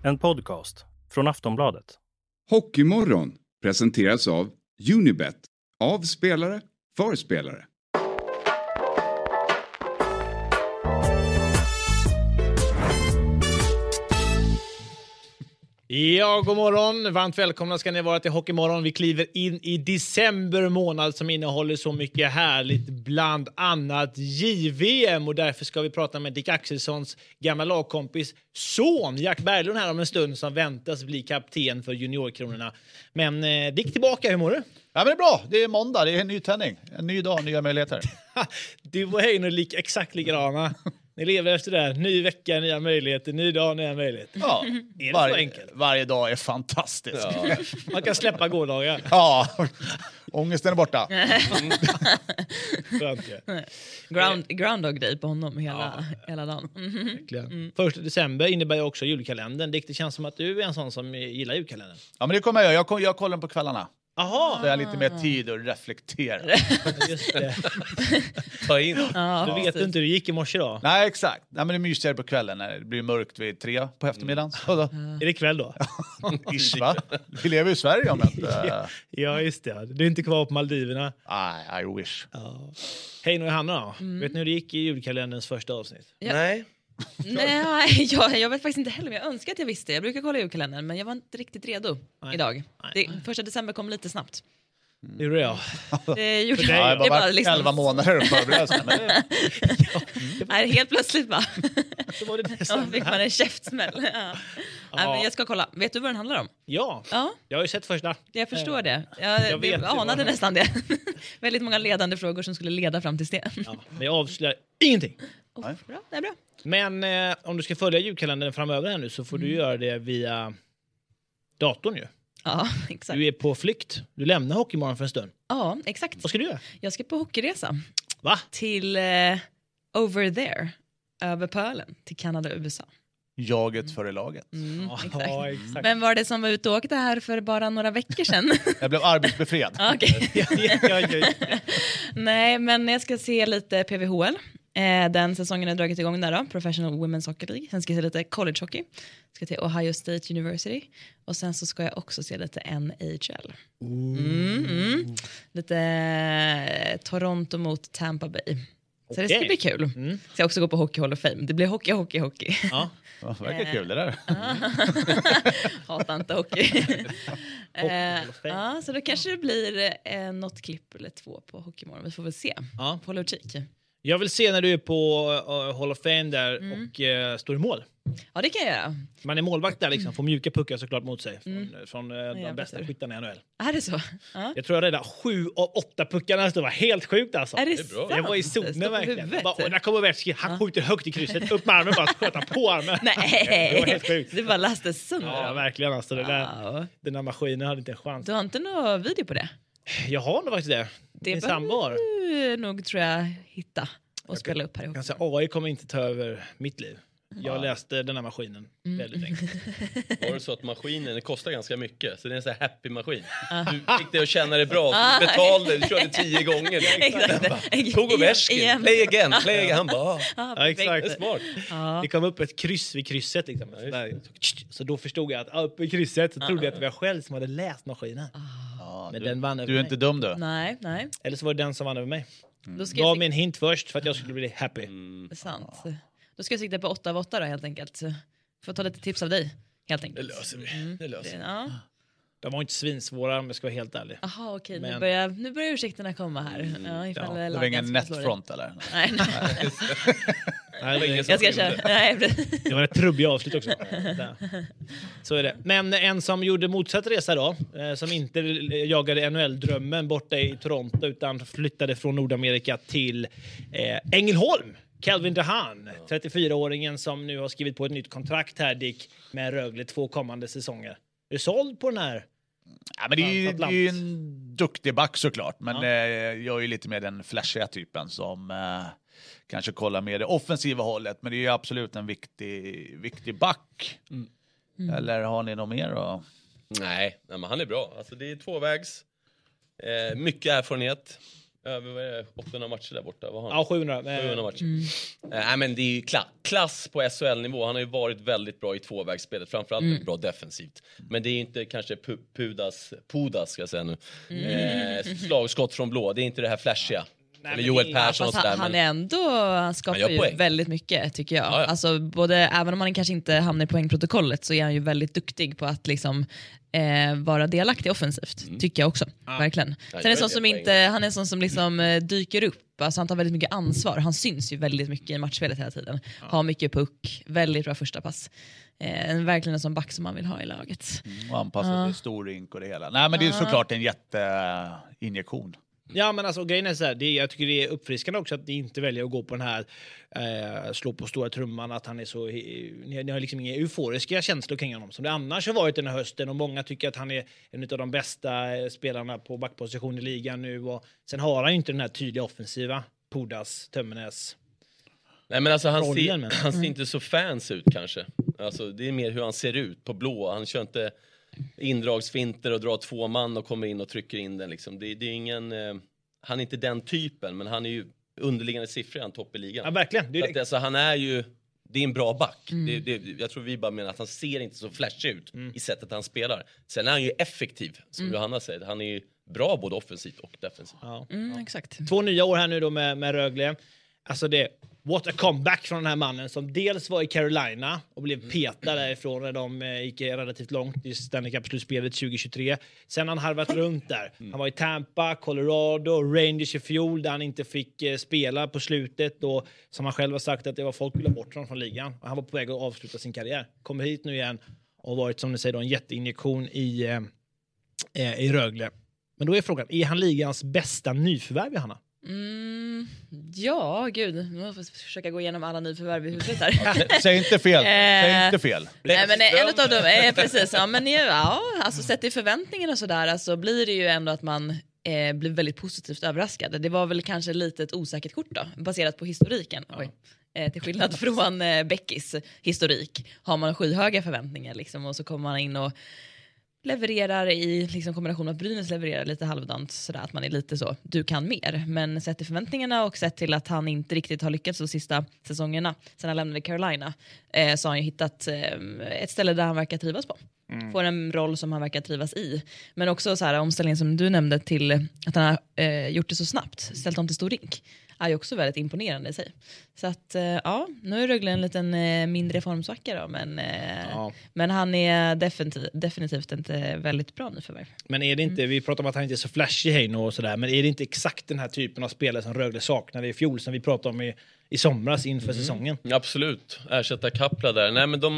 En podcast från Aftonbladet. Hockeymorgon presenteras av Unibet. Av spelare, för spelare. Ja, god morgon. Varmt välkomna ska ni vara till Hockeymorgon. Vi kliver in i december månad som innehåller så mycket härligt, bland annat JVM. Och därför ska vi prata med Dick Axelssons gamla lagkompis son, Jack Berglund, här om en stund, som väntas bli kapten för juniorkronorna. Men Dick, tillbaka, hur mår du? Ja, men det är bra. Det är måndag, det är en ny tändning. En ny dag, nya möjligheter. Du och Heino exakt likadana. Ni lever efter det här. Ny vecka, nya möjligheter. Ny dag, nya möjligheter. Ja, är det så enkelt? Varje dag är fantastisk. Ja. Man kan släppa gårdagar. Ja, ångesten är borta. Groundhog Day på honom hela dagen. Första december innebär ju också julkalendern. Det känns som att du är en sån som gillar julkalendern. Ja, men det kommer jag. Jag kollar den på kvällarna. Aha. Så jag har lite mer tid att reflektera. Just det. Ta in. Du vet inte hur det gick i morse då? Nej, exakt. Nej, men det är mysigare på kvällen när det blir mörkt vid 3 på eftermiddagen. Så då. Är det kväll då? Ish, va? Vi lever i Sverige om inte... Ja, just det. Du är inte kvar på Maldiverna. Nej, I wish. Ja. Hej, nu är Hanna då. Vet ni hur det gick i julkalenderns första avsnitt? Ja. Nej. Nej, jag vet faktiskt inte heller, men jag önskar att jag visste. Jag brukar kolla julkalendern, men jag var inte riktigt redo idag. Första december kom lite snabbt. Det gjorde jag. Det gjorde dig, jag. Det var bara liksom 11 månader att förbereda sig. Nej, helt plötsligt bara. Så var det Ja, fick man en käftsmäll. Ja. Nej, men jag ska kolla. Vet du vad den handlar om? Ja, jag har ju sett första. Jag förstår det. Jag vet anade nästan det. Väldigt många ledande frågor som skulle leda fram till det. Ja, men jag avslöjar ingenting. Bra, det är bra. Men om du ska följa julkalendern framöver här nu så får du göra det via datorn ju. Ja, exakt. Du är på flykt. Du lämnar Hockeymorgon för en stund. Ja, exakt. Vad ska du göra? Jag ska på hockeyresa. Va? Till over there. Över pölen. Till Kanada och USA. Jaget före laget. Exakt. Ja, exakt. Vem var det som var ute och åkte här för bara några veckor sedan? Jag blev arbetsbefriad. Okay. Nej, men jag ska se lite PVHL. Den säsongen har dragit igång där då. Professional Women's Hockey League. Sen ska jag se lite college hockey. Ska till Ohio State University. Och sen så ska jag också se lite NHL. Lite Toronto mot Tampa Bay. Så det ska bli kul. Ska jag också gå på Hockey Hall of Fame. Det blir hockey. Ja. Ja, verkar kul det där. Hatar inte hockey. Så då kanske det blir något klipp eller 2 på Hockeymorgon. Vi får väl se. Ja. Håll utkik. Jag vill se när du är på Hall of Fame där och står i mål. Ja, det kan jag göra. Man är målvakt där liksom, får mjuka puckar såklart mot sig från de bästa skyttarna i NHL. Är det så? Ja. Jag tror jag räddade 7 av 8 puckarna, det var helt sjukt alltså. Är det bra? Jag var i zonen verkligen. Och där kommer Ovechkin, han skjuter högt i krysset, upp med armen, bara sköt han på armen. Nej, det var helt sjukt. Det bara läste sönder. Ja, verkligen alltså. Den där maskinen hade inte en chans. Du har inte någon video på det? Jag har nog faktiskt det. Det behöver du nog, tror jag, hitta och spela upp här ihop. AI kommer inte ta över mitt liv. Jag läste den här maskinen väldigt länge. Var det så att maskinen kostar ganska mycket? Så det är en sån här happy maskin. Du fick det att känna dig bra. Du betalade, du körde 10 gånger. Exakt. Tog Ovechkin. Play again. Han bara... Ja, exakt. Det är smart. Det kom upp ett kryss vid krysset. Liksom. Så då förstod jag att uppe i krysset så trodde jag att det var jag själv som hade läst maskinen. Men den vann över Du är mig. inte dum du. Nej. Eller så var det den som vann över mig. Då ska Gav mig en hint först för att jag skulle bli happy. Sant. Då ska jag sikta på 8 av 8 då, helt enkelt. Får ta lite tips av dig, helt enkelt. Det löser vi. Det löser vi. Ja. De var inte svinsvåra om jag ska vara helt ärlig. Jaha, okej. Men... Nu börjar ursäkterna komma här. Det var ingen netfront eller? Nej. Jag ska köra. Nej, det var ett trubbigt avslut också. Så är det. Men en som gjorde motsatt resa då, som inte jagade NHL-drömmen borta i Toronto utan flyttade från Nordamerika till Ängelholm. Calvin DeHaan, 34-åringen som nu har skrivit på ett nytt kontrakt här, Dick, med Rögle 2 kommande säsonger. Är du såld på den här? Ja, men det är ju en duktig back såklart. Men jag är ju lite mer den flashiga typen som kanske kollar mer det offensiva hållet. Men det är ju absolut en viktig back. Eller har ni något mer då? Nej, men han är bra. Alltså det är tvåvägs. Mycket erfarenhet. över 800 matcher där borta. Vad har han? Ja, 700 matcher. Nej, men det är ju klass på SHL-nivå. Han har ju varit väldigt bra i tvåvägsspelet. Framförallt bra defensivt. Men det är inte kanske Pudas ska jag säga nu. Slagskott från blå. Det är inte det här flashiga. Nej, eller Joel Persson och sådär. Han är ändå, han skapar ju väldigt mycket tycker jag. Ja. Alltså, även om han kanske inte hamnar i poängprotokollet så är han ju väldigt duktig på att liksom vara delaktig offensivt, tycker jag också. Verkligen. Sen är han är en sån som liksom dyker upp. Alltså han tar väldigt mycket ansvar. Han syns ju väldigt mycket i matchspelet hela tiden. Har mycket puck, väldigt bra första pass. Verkligen en sån back som man vill ha i laget. Och anpassat till stor rink och det hela. Nej, men det är såklart en jätteinjektion. Ja, men alltså grejen är så här, jag tycker det är uppfriskande också att ni inte väljer att gå på den här slå på stora trumman, att han är så, ni har liksom inga euforiska känslor kring honom som det annars har varit den här hösten, och många tycker att han är en av de bästa spelarna på backposition i ligan nu, och sen har han ju inte den här tydliga offensiva Pudas, Tömmernes. Nej, men alltså han ser inte så fans ut kanske. Alltså det är mer hur han ser ut på blå. Han kör inte indragsfinter och drar 2 man och kommer in och trycker in den liksom. Det är ingen, han är inte den typen, men han är ju underliggande siffror, han topp i ligan. Ja, verkligen. Det är, alltså, han är ju, det är en bra back. Jag tror vi bara menar att han ser inte så flashig ut i sättet han spelar. Sen är han ju effektiv, som Johanna säger. Han är ju bra både offensivt och defensivt. Ja. Exakt. 2 nya år här nu då med Rögle. Alltså what a comeback från den här mannen som dels var i Carolina och blev petad därifrån när de gick relativt långt i Stanley Cup-slutspelet 2023. Sen har han harvat runt där. Han var i Tampa, Colorado, Rangers i fjol där han inte fick spela på slutet, och som han själv har sagt att det var folk ville bort från ligan. Och han var på väg att avsluta sin karriär. Kommer hit nu igen och varit, som ni säger då, en jätteinjektion i Rögle. Men då är frågan, är han ligans bästa nyförvärv, Johanna? Ja, gud. Nu måste jag försöka gå igenom alla nyförvärv i huvudet här. Säg inte fel. Säg inte fel. Nej, men en av dem precis. Ja, men alltså sett i förväntningarna och sådär, alltså blir det ju ändå att man blir väldigt positivt överraskad. Det var väl kanske lite ett osäkert kort då, baserat på historiken. Oj. Till skillnad från Beckis historik har man skyhöga förväntningar liksom, och så kommer man in och levererar i liksom kombination med att Brynäs levererar lite halvdant sådär, att man är lite så, du kan mer. Men sett till förväntningarna och sett till att han inte riktigt har lyckats de sista säsongerna sen han lämnade Carolina, så har han ju hittat ett ställe där han verkar trivas på. Får en roll som han verkar trivas i. Men också så här, omställningen som du nämnde till att han har gjort det så snabbt, ställt om till stor rink, är ju också väldigt imponerande i sig. Så att ja, nu är Rögle en liten mindre formsvacka då, men han är definitivt inte väldigt bra nyförvärv. Men är det inte, vi pratar om att han inte är så flashig Heino och sådär, men är det inte exakt den här typen av spelare som Rögle saknade i fjol, som vi pratade om i somras inför säsongen? Absolut, ersätta Kapla där. Nej, men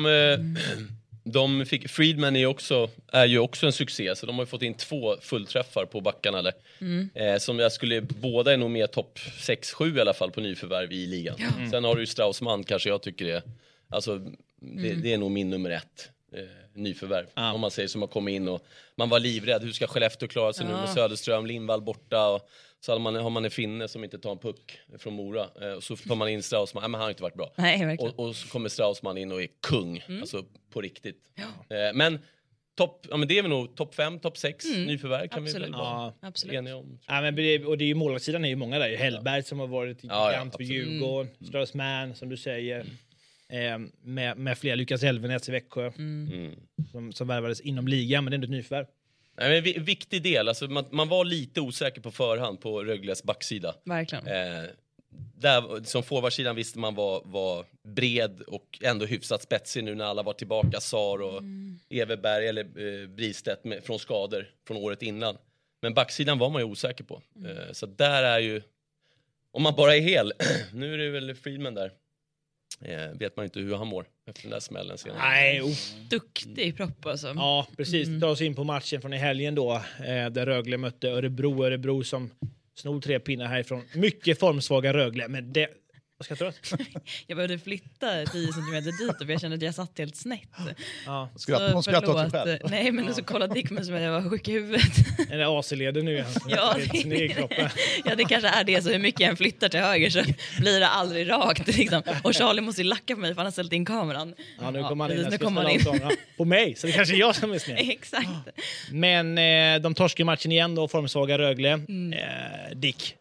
de fick, Friedman är ju också en succé, så de har ju fått in 2 fullträffar på backarna som jag skulle, båda är nog med topp 6-7 i alla fall på nyförvärv i ligan. Sen har du ju Straussman, kanske jag tycker det, alltså det är nog min nummer 1 nyförvärv, om man säger, som har kommit in och man var livrädd, hur ska Skellefteå klara sig nu med Söderström, Lindvall borta, och så har man en finne som inte tar en puck från Mora, och så tar man in Straussman, men han har inte varit bra. Nej, och så kommer Straussman in och är kung, alltså på riktigt. Men men det är väl nog topp 5, topp 6 nyförvärv kan vi väl vara eniga om. Ja, men och det är ju målvaktssidan är ju många där. Hellberg som har varit gigant för Djurgården, Straussman som du säger, med flera, Lukas Elvenäs i Växjö som värvades inom ligan, men det är ändå ett nyförvärv. Nej, men viktig del, alltså man var lite osäker på förhand på Rögles backsida. Verkligen. Där, som forwardsidan visste man var bred och ändå hyfsat spetsig nu när alla var tillbaka, Sar och Everberg eller Bristedt från skador från året innan. Men backsidan var man ju osäker på. Så där är ju, om man bara är hel, nu är det väl Friedman där. Vet man inte hur han mår efter den där smällen senare. Nej, duktig propp alltså. Ja, precis. Ta oss in på matchen från i helgen då, där Rögle mötte Örebro som snor 3 pinnar härifrån. Mycket formsvaga Rögle, men det... Vad ska jag tro? Jag behövde flytta 10 centimeter dit och jag kände att jag satt helt snett. Ja. Hon skrattade åt sig själv. Nej, men så kollade Dick mig som att jag var sjuk i huvudet. Eller AC-leder nu. Ja, det kanske är det. Så hur mycket jag flyttar till höger så blir det aldrig rakt. Liksom. Och Charlie måste ju lacka på mig för han har ställt in kameran. Ja, nu kommer han in. På mig, så det kanske är jag som är snett. Exakt. Men de torskar matchen igen då, formsvaga Rögle. Dick.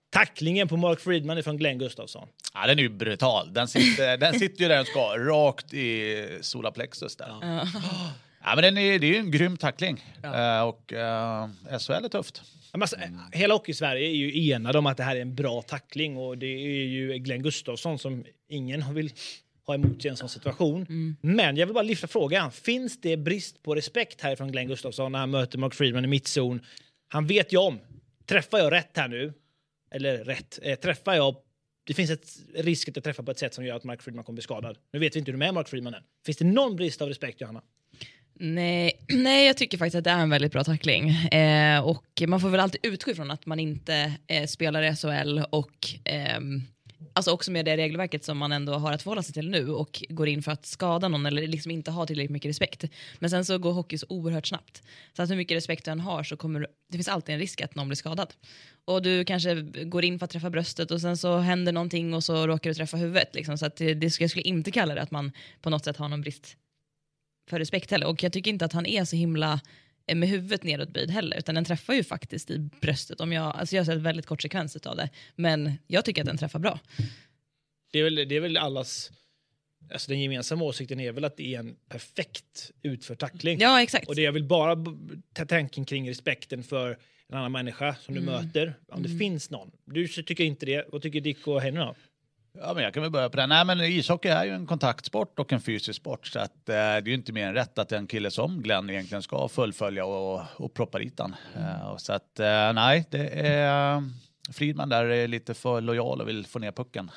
Tacklingen på Mark Friedman från Glenn Gustafsson. Ja, den är ju brutal. Den sitter ju där den ska, rakt i solarplexus där. Ja, men det är ju en grym tackling. Och SHL är tufft. Alltså, hela Hockey-Sverige är ju enade om att det här är en bra tackling, och det är ju Glenn Gustafsson som ingen vill ha emot i en sån situation. Men jag vill bara lyfta frågan. Finns det brist på respekt här från Glenn Gustafsson när han möter Mark Friedman i mittzon? Han vet ju om, träffar jag rätt här nu? Eller rätt, träffar jag... Det finns ett risk att jag träffar på ett sätt som gör att Mark Friedman kommer bli skadad. Nu vet vi inte hur det är med Mark Friedman än. Finns det någon brist av respekt, Johanna? Nej, jag tycker faktiskt att det är en väldigt bra tackling. Och man får väl alltid utgå ifrån att man inte spelar i SHL och alltså också med det regelverket som man ändå har att förhålla sig till nu och går in för att skada någon eller liksom inte ha tillräckligt mycket respekt. Men sen så går hockey så oerhört snabbt. Så att hur mycket respekt du än har så kommer det finns alltid en risk att någon blir skadad. Och du kanske går in för att träffa bröstet och sen så händer någonting och så råkar du träffa huvudet. Liksom. Så att jag skulle inte kalla det att man på något sätt har någon brist för respekt heller. Och jag tycker inte att han är så himla med huvudet nedåtböjd heller, utan den träffar ju faktiskt i bröstet. Jag har sett väldigt kort sekvens av det, men jag tycker att den träffar bra. Det är väl allas... Alltså den gemensamma åsikten är väl att det är en perfekt utförd tackling. Ja, exakt. Och det jag vill bara ta tanken kring respekten för en annan människa som du möter. Om det finns någon. Du tycker inte det. Vad tycker Dick och Henry då? Ja, men jag kan väl börja på det. Nej, men ishockey är ju en kontaktsport och en fysisk sport. Så att, det är ju inte mer än rätt att en kille som Glenn egentligen ska fullfölja och proppa dit han. Så att, nej, det är... Friedman där är lite för lojal och vill få ner pucken.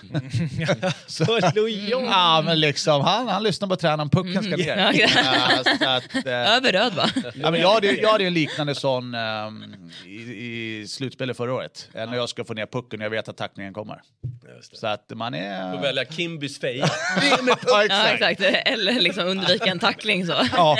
För lojal? Ja, men liksom, han lyssnar på tränaren, pucken ska ner. Överröd, va? Ja, men jag hade en liknande sån i slutspelet förra året. När jag ska få ner pucken och jag vet att tacklingen kommer. Så att man är... Får välja Kimbys feja. Ja, exakt. Eller liksom undvika en tackling så. Ja,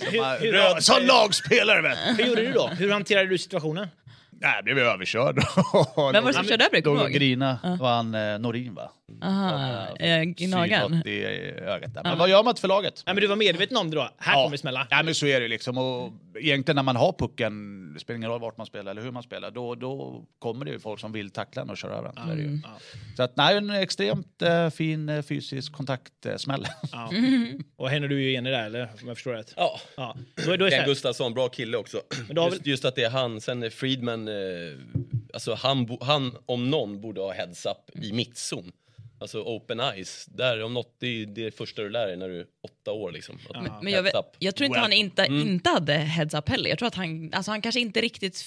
som lagspelare, vet. Hur gjorde du då? Hur hanterade du situationen? Nej, jag blev överkörd. Men var det som körde över? Då grina var han Norin, va? Aha, i nageln. I ögat där. Men vad gör man för laget? Nej, men du var medveten om det då? Här kommer det smälla. Ja, men så är det liksom. Och egentligen när man har pucken, det spelar ingen roll vart man spelar eller hur man spelar, då kommer det ju folk som vill tackla en och köra över den. Så att, nej, en extremt fin fysisk kontaktsmäll. Ja. Och henne du är ju enig där, eller? Om jag förstår rätt. Ja. Då är Ken Gustafsson, bra kille också. Men just att det är han. Sen är Friedman, alltså han om någon borde ha heads up i mittzon. Alltså open eyes, där om något, det är det första du lär dig när du är 8 år liksom. Men jag tror inte han inte hade heads up heller. Jag tror att han kanske inte riktigt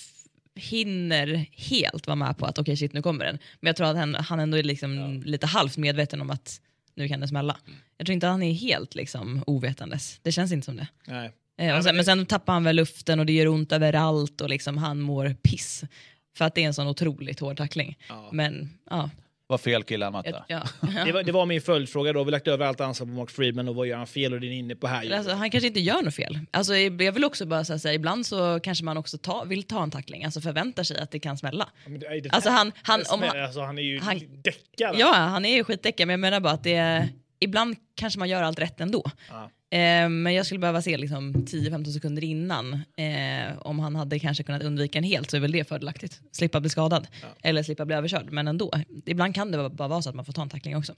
hinner helt vara med på att okej, shit, nu kommer den. Men jag tror att han ändå är liksom lite halvt medveten om att nu kan det smälla. Jag tror inte att han är helt liksom ovetandes. Det känns inte som det. Nej. Men sen tappar han väl luften och det gör ont överallt och liksom han mår piss. För att det är en sån otroligt hård tackling. Ja. Men ja. Vad fel kille han mötte. Ja. Det var min följdfråga då. Vi lagt över allt ansvar på Mark Friedman och vad gör han fel och det är inne på här. Alltså, han kanske inte gör något fel. Alltså, jag vill också bara säga, ibland så kanske man också vill ta en tackling. Alltså förväntar sig att det kan smälla. Alltså han är ju däckare. Ja, han är ju skitdäckare. Men jag menar bara att ibland kanske man gör allt rätt ändå. Ja. Men jag skulle behöva se liksom 10-15 sekunder innan om han hade kanske kunnat undvika en helt, så är väl det fördelaktigt. Slippa bli skadad eller slippa bli överkörd, men ändå. Ibland kan det bara vara så att man får ta en tackling också.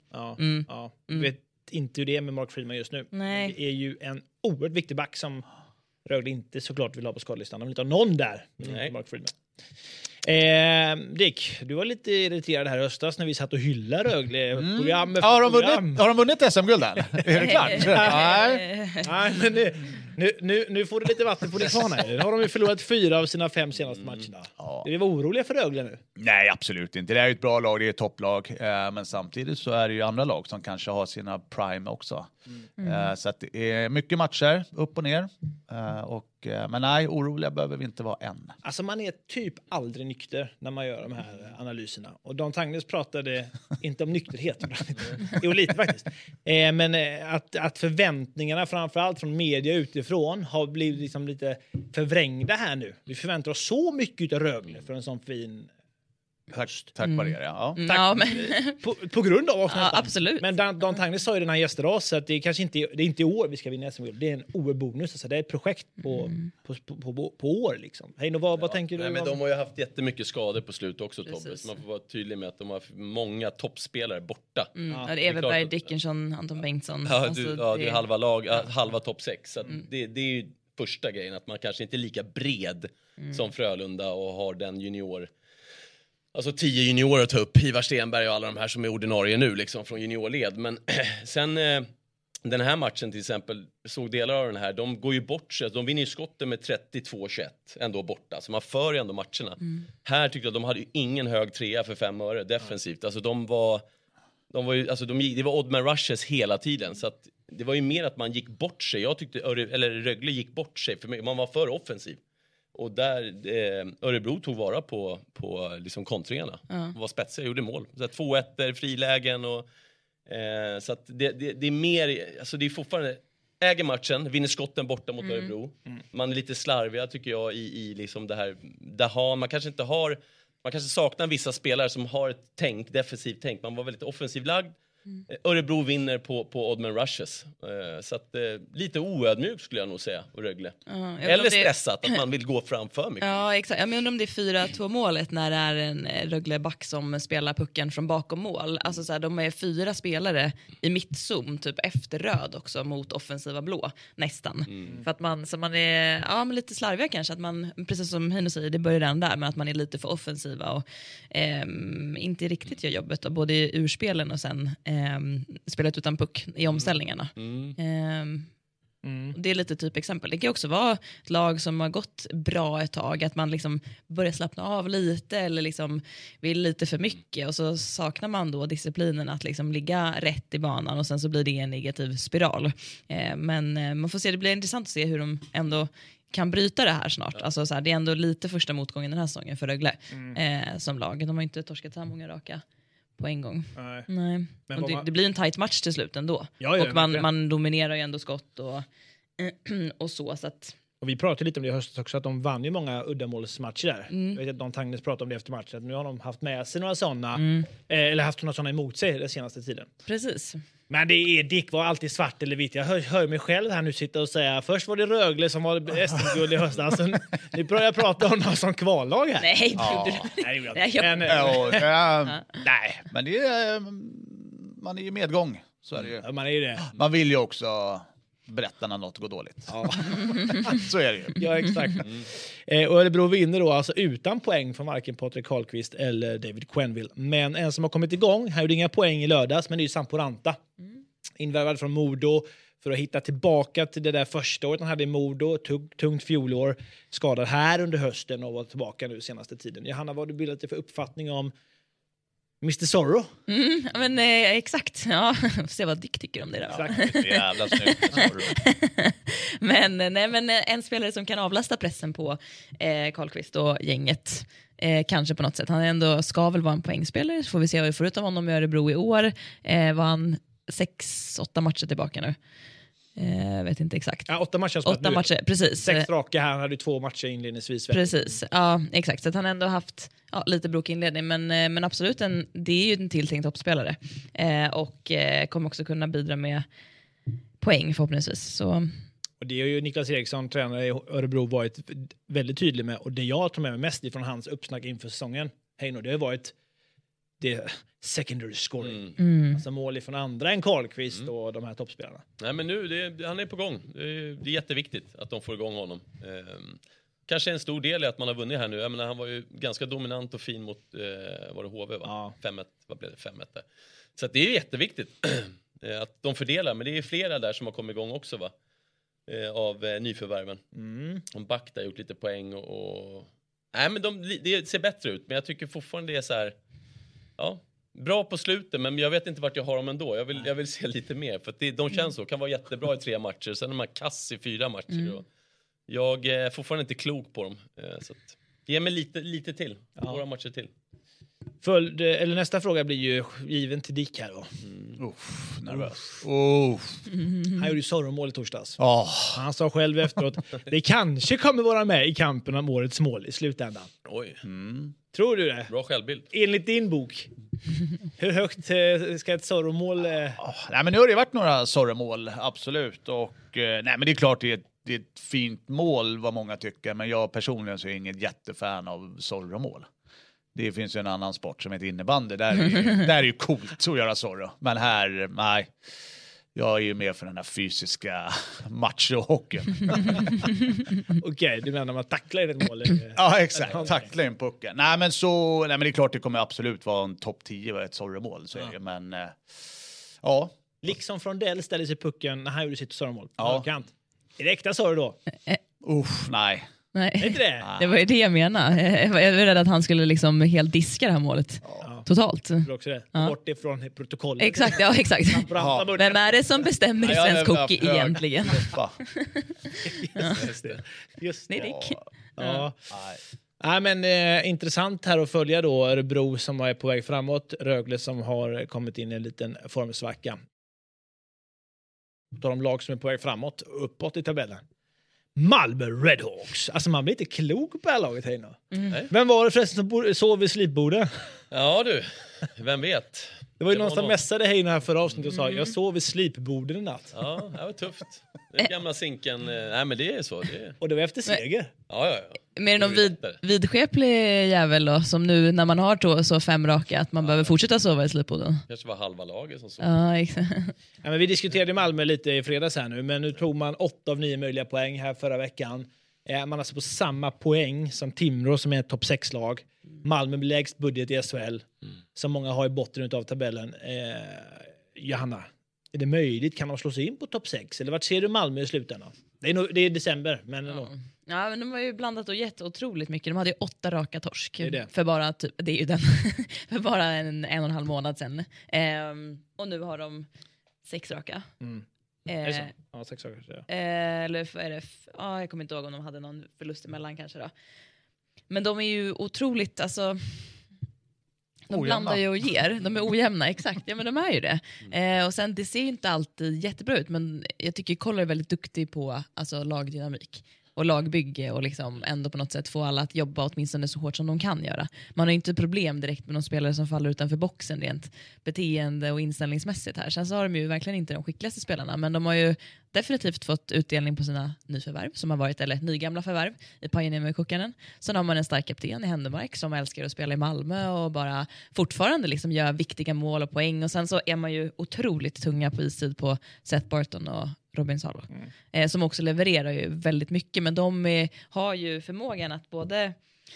Vet inte hur det är med Mark Friedman just nu. Nej. Det är ju en oerhört viktig back som Rögle inte såklart vill ha på skadelistan. De vill inte ha någon där. Mark Friedman. Dick, du var lite irriterad här i höstas när vi satt och hyllade Rögle program. Har de vunnit SM-guld där? Är det klart? Nej, men nu får du lite vatten på din kvarn här. Nu har de ju förlorat 4 av sina 5 senaste matcherna. Vi var oroliga för Rögle nu. Nej, absolut inte. Det är ju ett bra lag, det är ett topplag. Men samtidigt så är det ju andra lag som kanske har sina prime också. Så att det är mycket matcher, upp och ner. Men nej, oroliga behöver vi inte vara än. Alltså man är typ aldrig nykter när man gör de här analyserna. Och Dan Tangnes pratade inte om nykterhet. Jo, lite faktiskt. Men att förväntningarna framförallt från media utifrån har blivit liksom lite förvrängda här nu. Vi förväntar oss så mycket av Rögle för en sån fin Tack vare det, ja. Ja, men... på grund av oss Ja, absolut. Men Dan Tangnes sa ju den här gästen oss att det är kanske inte, det är inte i år vi ska vinna SM-guld. Det är en OE-bonus. Alltså det är ett projekt på år liksom. Hej, vad tänker du? Nej, men de har ju haft jättemycket skador på slut också, Tobbe. Precis. Så man får vara tydlig med att de har haft många toppspelare borta. Ja, det är Everberg, Dickinson, Anton Bengtsson. Ja, Alltså, det är halva lag, halva topp 6. Så det är ju första grejen, att man kanske inte är lika bred som Frölunda och har den junior. Alltså 10 juniorer att ta upp, Ivar Stenberg och alla de här som är ordinarie nu liksom från juniorled. Men sen den här matchen till exempel, såg delar av den här, de går ju bort sig, de vinner ju skotten med 32-21 ändå borta, så man för ju ändå matcherna. Här tyckte jag att de hade ju ingen hög trea för 5 öre defensivt. Alltså de var ju, alltså det var odd man rushes hela tiden, så att det var ju mer att man gick bort sig. Jag tyckte Rögle gick bort sig för mycket, man var för offensiv. Och där Örebro tog vara på liksom kontringarna. Var spetsiga, gjorde mål. Så 2-1 frilägen och så att det är mer, alltså det är fortfarande äger matchen, vinner skotten borta mot Örebro. Man är lite slarviga tycker jag i liksom det här, där man kanske saknar vissa spelare som har ett defensivt tänk. Man var väldigt offensiv lagd. Örebro vinner på oddman rushes. Så att lite oödmjuk skulle jag nog säga, och Rögle. Eller stressat, att man vill gå fram för mycket. Ja, exakt. Jag undrar om det är 4-2 målet när det är en Rögle-back som spelar pucken från bakom mål. Alltså så här, de är 4 spelare i mittzon, typ efter röd också, mot offensiva blå, nästan. För att man är men lite slarviga kanske, att man, precis som Heino säger, det börjar redan där, men att man är lite för offensiva och inte riktigt gör jobbet, och både i urspelen och sen spelat utan puck i omställningarna. Det är lite typ exempel. Det kan också vara ett lag som har gått bra ett tag, att man liksom börjar slappna av lite eller liksom vill lite för mycket, och så saknar man då disciplinen att liksom ligga rätt i banan, och sen så blir det en negativ spiral. Men man får se, det blir intressant att se hur de ändå kan bryta det här snart. Alltså så här, det är ändå lite första motgången den här säsongen för Rögle som lag. De har inte torskat så många raka på en gång. Nej. Men det blir en tight match till slut ändå. Ja, och man dominerar ju ändå skott och så att... Och vi pratade lite om det i höstas också, att de vann ju många uddamålsmatcher där. Jag vet att Don Tangnes pratade om det efter matchen, att nu har de haft med sig några sådana eller haft några sådana emot sig den senaste tiden. Precis. Men Dick var alltid svart eller vitt. Jag hör mig själv här nu sitta och säga, först var det Rögle som var SM-guld i höstas. Nu börjar jag prata om någon som kvallag här. Nej, nej, men det är, man är ju medgång, så är det ju. Man är ju det. Man vill ju också berätta när något går dåligt. Ja. Så är det ju. Ja, exakt. Och Örebro vinner då alltså utan poäng från varken Patrik Karlqvist eller David Quenneville. Men en som har kommit igång, här gjorde inga poäng i lördags, men det är ju Sampo Ranta. Invärvad från Modo för att hitta tillbaka till det där första året han hade i Modo. Tungt fjolår, skadad här under hösten och var tillbaka nu senaste tiden. Johanna, vad har du bildat dig för uppfattning om Mr. Zorro? Men exakt. Ja, får se vad Dick tycker om det där. Exakt. Jävla snyggt. men en spelare som kan avlasta pressen på Karlqvist och gänget. Kanske på något sätt. Han ändå ska väl vara en poängspelare. Så får vi se vad vi får ut av honom i Örebro i år. Var han 6-8 matcher tillbaka nu? Vet inte exakt. Ja, 8 matcher. 8 matcher, precis. 6 raka här, han hade 2 matcher inledningsvis. Precis, ja exakt. Så att han ändå haft lite brokig inledning, men absolut det är ju en tilltänkt toppspelare. Och kommer också kunna bidra med poäng förhoppningsvis. Så. Och det är ju Niklas Eriksson, tränare i Örebro, varit väldigt tydlig med, och det jag tar med mig mest ifrån hans uppsnack inför säsongen, Heino, det har varit det secondary scoring. Alltså mål ifrån andra än Karlqvist och de här toppspelarna. Nej, men nu, han är på gång. Det är jätteviktigt att de får igång honom. Kanske en stor del är att man har vunnit här nu. Jag menar, han var ju ganska dominant och fin mot var det HV, va? Ja. 5-1, vad blev det? 5-1 där. Så att det är jätteviktigt att de fördelar. Men det är flera där som har kommit igång också, va? Av nyförvärven. En back där har gjort lite poäng och... Nej, men det ser bättre ut. Men jag tycker fortfarande det är så här... Ja, bra på slutet, men jag vet inte vart jag har dem ändå. Jag vill se lite mer, för att de känns så. Kan vara jättebra i 3 matcher, sen är man kass i 4 matcher. Och jag är fortfarande inte klok på dem. Så att, ge mig lite till. Några matcher till. Nästa fråga blir ju given till Dick här då. Nervös. Han gjorde ju Zorro-mål i torsdags. Han sa själv efteråt, det kanske kommer vara med i kampen om årets mål i slutändan. Oj. Tror du det? Bra självbild. Enligt din bok. Hur högt ska ett Zorro-mål... Nej, men nu har det varit några Zorro-mål, absolut. Och nej, men det är klart det är ett fint mål vad många tycker. Men jag personligen så är ingen jättefan av Zorro-mål. Det finns ju en annan sport som heter innebandy. Där är ju coolt att göra Zorro. Men här, nej. Jag är ju mer för den här fysiska macho-hockeyn. Okej, du menar man tacklar i ett mål? Ja, exakt. Tackla in pucken. Nej, men det är klart det kommer absolut vara en topp 10 och ett Zorro-mål. Så är det, men ja. Liksom från Dell ställer sig pucken när han gjorde sitt Zorro-mål. Ja. Är det äkta Zorro då? Nej. Nej. Inte det? Det var ju det jag menade. Jag var rädd att han skulle liksom helt diska det här målet. Totalt. Det också det. Bort ifrån protokollet. Exakt, ja exakt. Vem är det som bestämmer i svensk hockey egentligen? Just det. Dick. Ja. Nej, men intressant här att följa då Örebro som är på väg framåt. Rögle som har kommit in i en liten formsvacka. Då de lag som är på väg framåt, uppåt i tabellen. Malmö Redhawks. Alltså man blir inte klok på det här laget här inne. Vem var det förresten som sov i slipbordet? Ja du, vem vet? Det var ju någon som mässade här inne här förra avsnittet och sa jag sov i slipbordet i natt. Ja, det var tufft. Den gamla sinken, nej men det är så. Och det var efter seger. Ja. Mer någon vidskeplig jävel då, som nu när man har så 5 raka att man behöver fortsätta sova i slipbordet. Kanske var halva laget som sov. Ja, exakt. Ja, men vi diskuterade Malmö lite i fredags här nu, men nu tog man 8 av 9 möjliga poäng här förra veckan. Man är alltså på samma poäng som Timrå som är ett topp 6-lag. Malmö med lägst budget i SHL, som många har i botten av tabellen. Johanna, är det möjligt? Kan de slå sig in på topp 6? Eller vart ser du Malmö i slutändan? Det är december, men ändå. Ja, men de har ju blandat och gett otroligt mycket. De hade ju 8 raka torsk. Det. För bara det är ju den. För bara en och en halv månad sedan. Och nu har de 6 raka. Är det så? Ja, 6 raka. Eller är det... jag kommer inte ihåg om de hade någon förlust emellan kanske då. Men de är ju otroligt, alltså... De blandar ju och ger. De är ojämna, exakt. Ja, men de är ju det. Och sen, det ser ju inte alltid jättebra ut, men jag tycker Kolla är väldigt duktig på alltså, lagdynamik och lagbygge och liksom ändå på något sätt få alla att jobba åtminstone så hårt som de kan göra. Man har ju inte problem direkt med någon spelare som faller utanför boxen rent beteende och inställningsmässigt här. Sen så har de ju verkligen inte de skickligaste spelarna, men de har ju definitivt fått utdelning på sina nyförvärv som har varit, eller nygamla förvärv i Pajaniemi och Kukkanen. Sen har man en stark kapten i Händemark som älskar att spela i Malmö och bara fortfarande liksom gör viktiga mål och poäng. Och sen så är man ju otroligt tunga på istid på Seth Barton och Robin Salo. Som också levererar ju väldigt mycket, men de har ju förmågan att både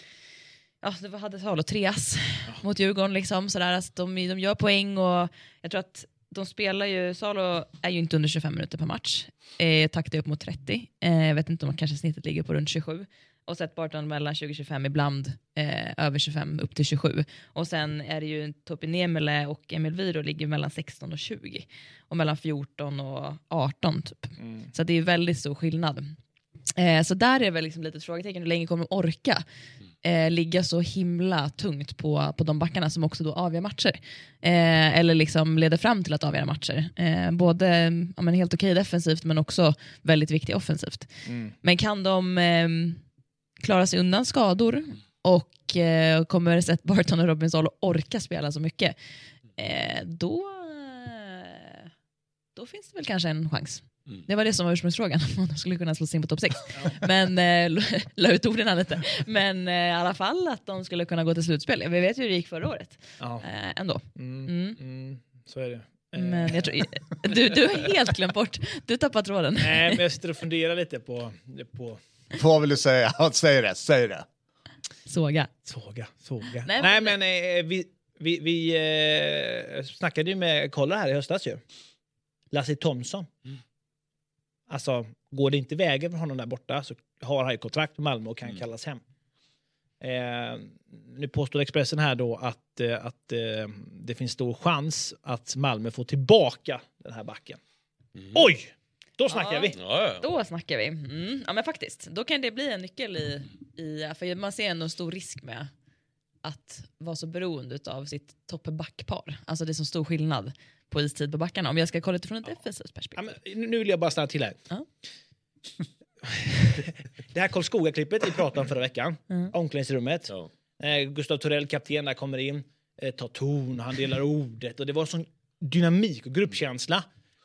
det hade Salo 3 ass mot Djurgården liksom sådär, alltså de gör poäng och jag tror att de spelar ju, Salo är ju inte under 25 minuter per match. Taktar upp mot 30. Jag vet inte om kanske snittet ligger på runt 27. Och sett Barton mellan 20-25, ibland över 25 upp till 27. Och sen är det ju Topi Niemela och Emil Viro ligger mellan 16 och 20. Och mellan 14 och 18 typ. Så det är väldigt stor skillnad. Så där är väl liksom lite frågetecken hur länge kommer de orka ligga så himla tungt på de backarna som också då avgör matcher. Eller liksom leder fram till att avgöra matcher. Både helt okej defensivt men också väldigt viktigt offensivt. Men kan de klara sig undan skador och kommer Seth Barton och Robin Salo orka spela så mycket, då finns det väl kanske en chans. Det var det som var ursprungsfrågan, om de skulle kunna slå sig in på topp 6. Men la ut orden lite. Men i alla fall att de skulle kunna gå till slutspel. Vi vet ju hur det gick förra året. Ändå. Så är det. Men jag tror, du har helt glömt bort. Du tappar tråden. Nej, men jag sitter och funderar lite på... Vad vill du säga? Säg det. Såga. Nej, men vi snackade ju med Kolla här i höstas ju. Lasse Thomsson. Alltså, går det inte vägen för honom där borta så har han ju kontrakt med Malmö och kan kallas hem. Nu påstår Expressen här då att det finns stor chans att Malmö får tillbaka den här backen. Oj! Då snackar vi. Då snackar vi. Ja, men faktiskt. Då kan det bli en nyckel i för man ser ändå en stor risk med att vara så beroende av sitt toppbackpar. Alltså det är så stor skillnad på istid på backarna. Om jag ska kolla utifrån ett defensivt perspektiv. Ja, men nu vill jag bara stanna till här. Ja. Det här Karlskoga-klippet vi pratade om förra veckan. Omklädningsrummet. Ja. Gustav Torell, kapten, där kommer in. Tar ton, han delar ordet. Och det var en sån dynamik och gruppkänsla.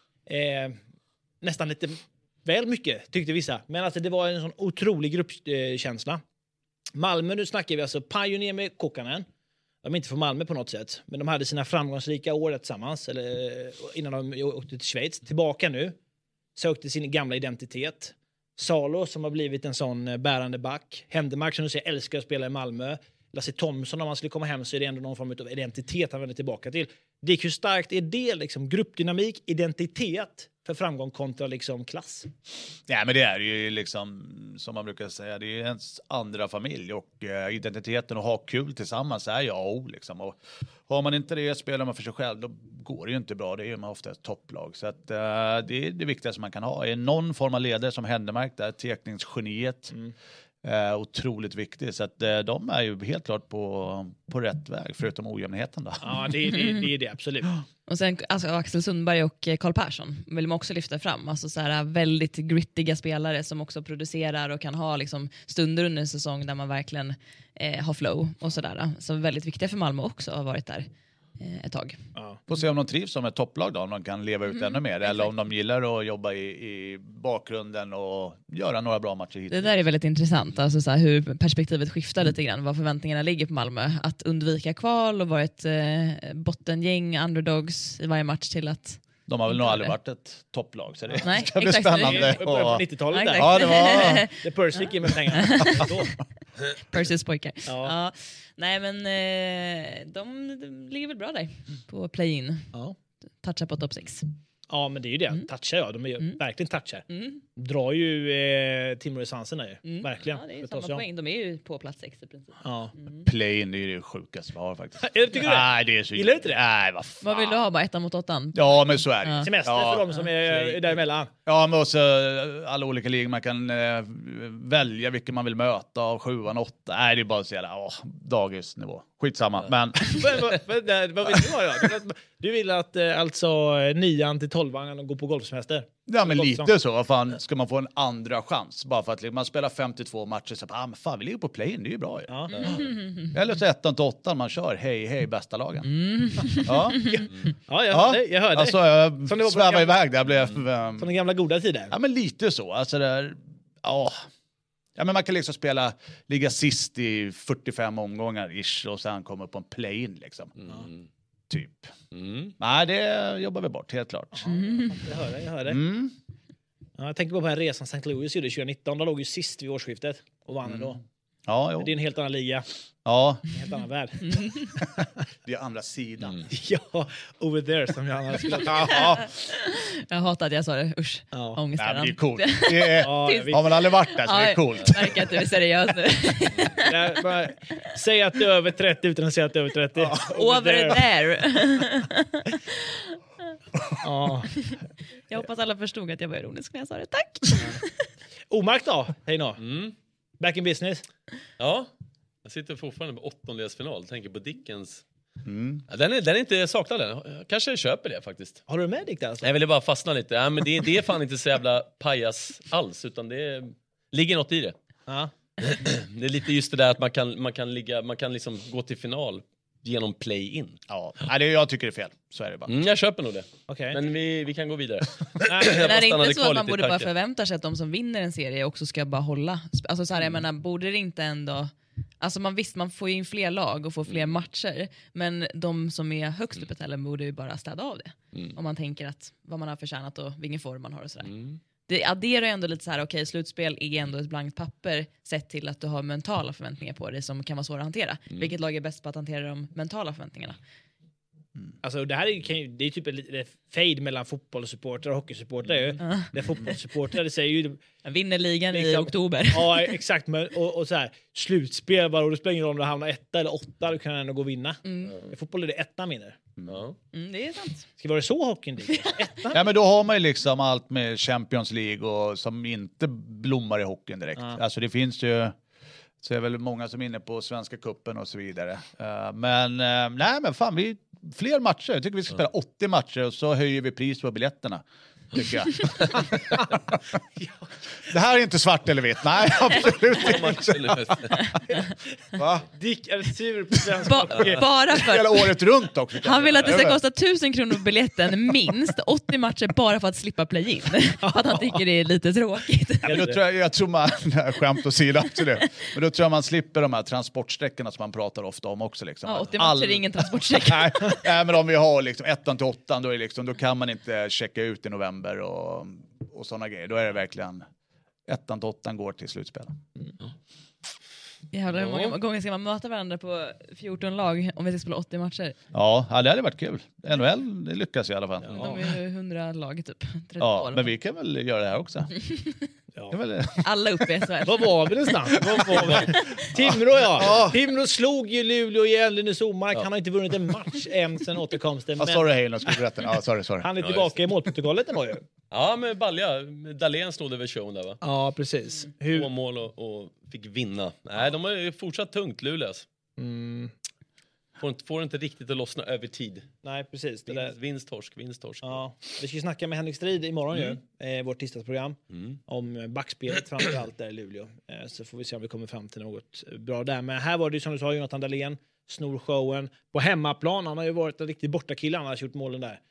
Nästan lite väl mycket, tyckte vissa. Men alltså, det var en sån otrolig gruppkänsla. Malmö, nu snackar vi alltså Pioneer med Kokkanen. De är inte från Malmö på något sätt. Men de hade sina framgångsrika år tillsammans. Eller, innan de åkte till Schweiz. Tillbaka nu. Sökte sin gamla identitet. Salo som har blivit en sån bärande back. Händemark som du säger älskar att spela i Malmö. Lasse Thomsson, om han skulle komma hem så är det ändå någon form av identitet han vänder tillbaka till. Hur starkt är det liksom? Gruppdynamik, identitet för framgång kontra liksom klass? Ja, men det är ju liksom, som man brukar säga, det är ens andra familj och identiteten och ha kul tillsammans är ju A och O liksom. Och har man inte det, spelar man för sig själv, då går det ju inte bra. Det är ju ofta ett topplag. Så att, det är det viktigaste man kan ha. Är någon form av ledare som Händemark där, tekningsgeniet. Otroligt viktigt. Så att de är ju helt klart på rätt väg, förutom ojämnheten då. Ja, det är det absolut. Och sen alltså, Axel Sundberg och Karl Persson vill man också lyfta fram. Alltså så här, väldigt grittiga spelare som också producerar och kan ha liksom, stunder under en säsong där man verkligen har flow och sådär. Så väldigt viktiga för Malmö också har varit där ett tag. Ja. Får se om de trivs som ett topplag då, om de kan leva ut ännu mer. Exakt. Eller om de gillar att jobba i bakgrunden och göra några bra matcher hit. Det där är väldigt intressant, alltså så här, hur perspektivet skiftar lite grann, vad förväntningarna ligger på Malmö. Att undvika kval och vara ett bottengäng, underdogs i varje match till att... De har väl nog aldrig varit ett topplag, så det Nej, ska bli exakt. spännande. På 90-talet där. Ja, det var... Det Percy gick in med pengarna. Percys pojkar. Ja. Ja. Nej, men de ligger väl bra där på play-in. Ja. Toucha på top 6. Ja, men det är ju det. Touchar, ja. De är ju verkligen touchar. Drar ju Timrå i svansen där ju. Verkligen. Ja, det är ju samma poäng. De är ju på plats 6 i princip. Ja. Play-in, det är det sjukaste vi har faktiskt. Tycker du det? Nej, det är så... Gillar du inte det? Nej, vad fan. Vad vill du ha? Bara 1 mot 8? Ja, men så är det. Semester för de som är däremellan. Ja, men också alla olika ligor man kan välja vilka man vill möta av 7an, 8. Nej, det är bara så jävla dagisnivå. Skitsamma, men... Vad vill du ha då? Du vill att alltså 9an till 12an går på golfsemester? Ja, men lite så. Vad fan, ska man få en andra chans? Bara för att man spelar 52 matcher så men fan, vi ligger på play-in, det är ju bra ju. Ja. Eller så 1 till 8 man kör, hej, bästa lagen. Ja, jag hörde. Alltså, jag svävar iväg där. Jag blev... Som den gamla goda tiden. Ja, men lite så. Alltså där... Ja, men man kan liksom ligga sist i 45 omgångar ish och sen komma upp på en play-in liksom. Typ. Nej, det jobbar vi bort, helt klart. Jag hör det. Ja, jag tänker på den här resan St. Louis gjorde 2019. De låg ju sist vid årsskiftet och vann då. Ja, jo. Det är en helt annan liga. Ja. En helt annan värld. Det är andra sidan. Ja, over there som jag annars skulle Jag hatar att jag sa det. Usch. Ja. Ångest Nej, men redan. det är coolt. Det är, har man aldrig varit där så det är coolt. Jag märker att du är seriös nu. Säg att du är över 30 utan att säga att du är över 30. Over there. Ja. Jag hoppas alla förstod att jag var ironisk när jag sa det. Tack. Omark då? Hej nå. Back in business. Ja, jag sitter fortfarande på 8-delsfinal. Tänker på Dickens. Ja, den är inte saknad än. Jag kanske köper det faktiskt. Har du med Dick där? Alltså? Jag ville bara fastna lite. Ja, men det är fan inte så jävla pajas alls. Utan det ligger något i det. Ja. Det är lite just det där att man kan liksom gå till final genom play-in. Ja, jag tycker det är fel. Så är det bara. Jag köper nog det. Okay. Men vi kan gå vidare. Men är det inte så att man borde bara förvänta sig att de som vinner en serie också ska bara hålla? Alltså så här, jag menar, borde det inte ändå... Alltså man får ju in fler lag och får fler matcher. Men de som är högst upp i tabellen borde ju bara städa av det. Om man tänker att vad man har förtjänat och vilken form man har och sådär. Det adderar ju ändå lite så här, okej, slutspel är ändå ett blankt papper sett till att du har mentala förväntningar på det som kan vara svåra att hantera. Vilket lag är bäst på att hantera de mentala förväntningarna? Alltså det här är typ en fade mellan fotbollssupportrar och hockeysupportrar ju. Där fotbollssupportrar, det säger ju... Jag vinner ligan liksom, i oktober. Ja, exakt. Men, och så här, slutspel, och det spelar ingen roll om du hamnar 1 eller 8, du kan ändå gå och vinna. I fotboll är det 1 vinner. Det är sant. Ska vara så hockeyn? Ja, men då har man ju liksom allt med Champions League och som inte blommar i hockeyn direkt. Alltså det finns ju Så är väl många som är inne på Svenska cupen och så vidare. Men fan, fler matcher. Jag tycker vi ska spela 80 matcher och så höjer vi pris på biljetterna. Tycker jag. Det här är inte svart eller vitt. Nej, absolut inte. Va? Dick är sur på svensk Bara för hela året runt också. Han vill att det ska kosta 1000 kronor på biljetten minst 80 matcher bara för att slippa play-in. För att han tycker det är lite tråkigt. Ja, men då jag tror man, skämt åsido, absolut. Men då tror jag man slipper de här transportsträckorna som man pratar ofta om också. Liksom. Ja, 80 matcher är ingen transportsträcka. Nej, men om vi har liksom 1-8, då kan man inte checka ut i november och sådana grejer. Då är det verkligen 1-8 går till slutspel. Jävlar, hur många gånger ska man möta varandra på 14 lag om vi ska spela 80 matcher? Ja, det hade varit kul. NHL, det lyckas i alla fall. De är ju 100 lag typ. 30 ja, men vi kan väl göra det här också. Ja. Alla uppe i SHL. Vad var vi någonstans? Timrå, ja. Timrå slog ju Luleå i Linus Omark. Han har inte vunnit en match än sedan återkomsten. Ja, sorry, Heino, skulle berätta. Ja, sorry. Han är tillbaka i målprotokollet var ju. Ja, med Balja. Dahlén stod över showen där, va? Ja, precis. 2 mål och fick vinna. Nej, de har ju fortsatt tungt, Luleås. Får inte riktigt att lossna över tid. Nej, precis. Vinsttorsk. Ja. Vi ska snacka med Henrik Strid imorgon ju. Vårt tisdagsprogram. Om backspelet framförallt där i Luleå. Så får vi se om vi kommer fram till något bra där. Men här var det ju som du sa, Jonathan Dahlén. Snor showen. På hemmaplan. Han har ju varit en riktig bortakille. Han har gjort målen där.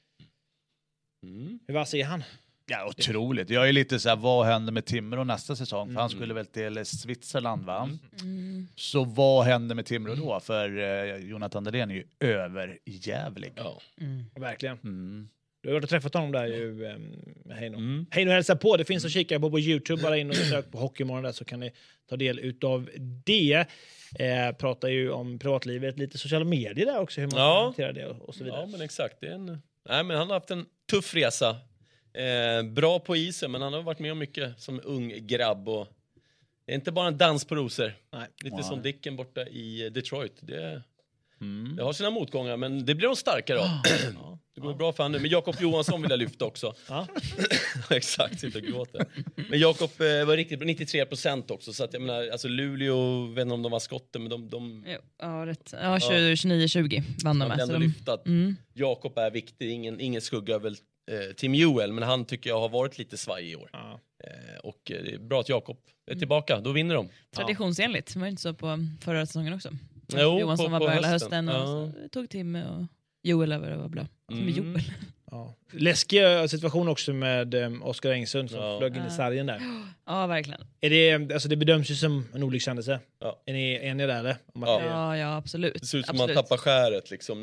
Hur vass är han? Ja, otroligt. Jag är lite så här, vad händer med Timrå nästa säsong? För han skulle väl till Switzerland, va? Så vad händer med Timrå då? För Jonathan Dahlén är ju överjävlig. Ja, verkligen. Du har varit och träffat honom där ju, Heino. Heino hälsar på. Det finns att kika på YouTube. Bara in och sök på Hockeymorgon där så kan ni ta del utav det. Pratar ju om privatlivet, lite sociala medier där också. Hur man hanterar det och så vidare. Ja, men exakt. Nej, men han har haft en tuff resa. Bra på isen, men han har varit med om mycket som ung grabb. Och det är inte bara en dans på rosor. Nej. Lite som Dicken borta i Detroit. Det har sina motgångar, men det blir de starkare av. Det går bra för han nu. Men Jakob Johansson vill jag lyfta också. Exakt, sitter och gråter. Men Jakob var riktigt bra, 93% också. Så att jag menar, alltså Luleå, vet inte om de var skotten, men de... Ja, rätt. Ja, 29-20 vann de med. Så lyftat. Jakob är viktig, ingen skugga över Tim Joel, men han tycker jag har varit lite svajig i år. Och det är bra att Jakob är tillbaka, då vinner de. Traditionsenligt, det var inte så på förra säsongen också. Jo, Johansson var började hösten och så tog Tim och Joel över och var bra. Som Joel. Ja. Läskig situation också med Oskar Engsund som flög in i sargen där. Ja, verkligen. Är det, alltså det bedöms ju som en olyckshändelse. Är ni eniga där eller? Ja, absolut. Det ser ut som man tappar skäret liksom,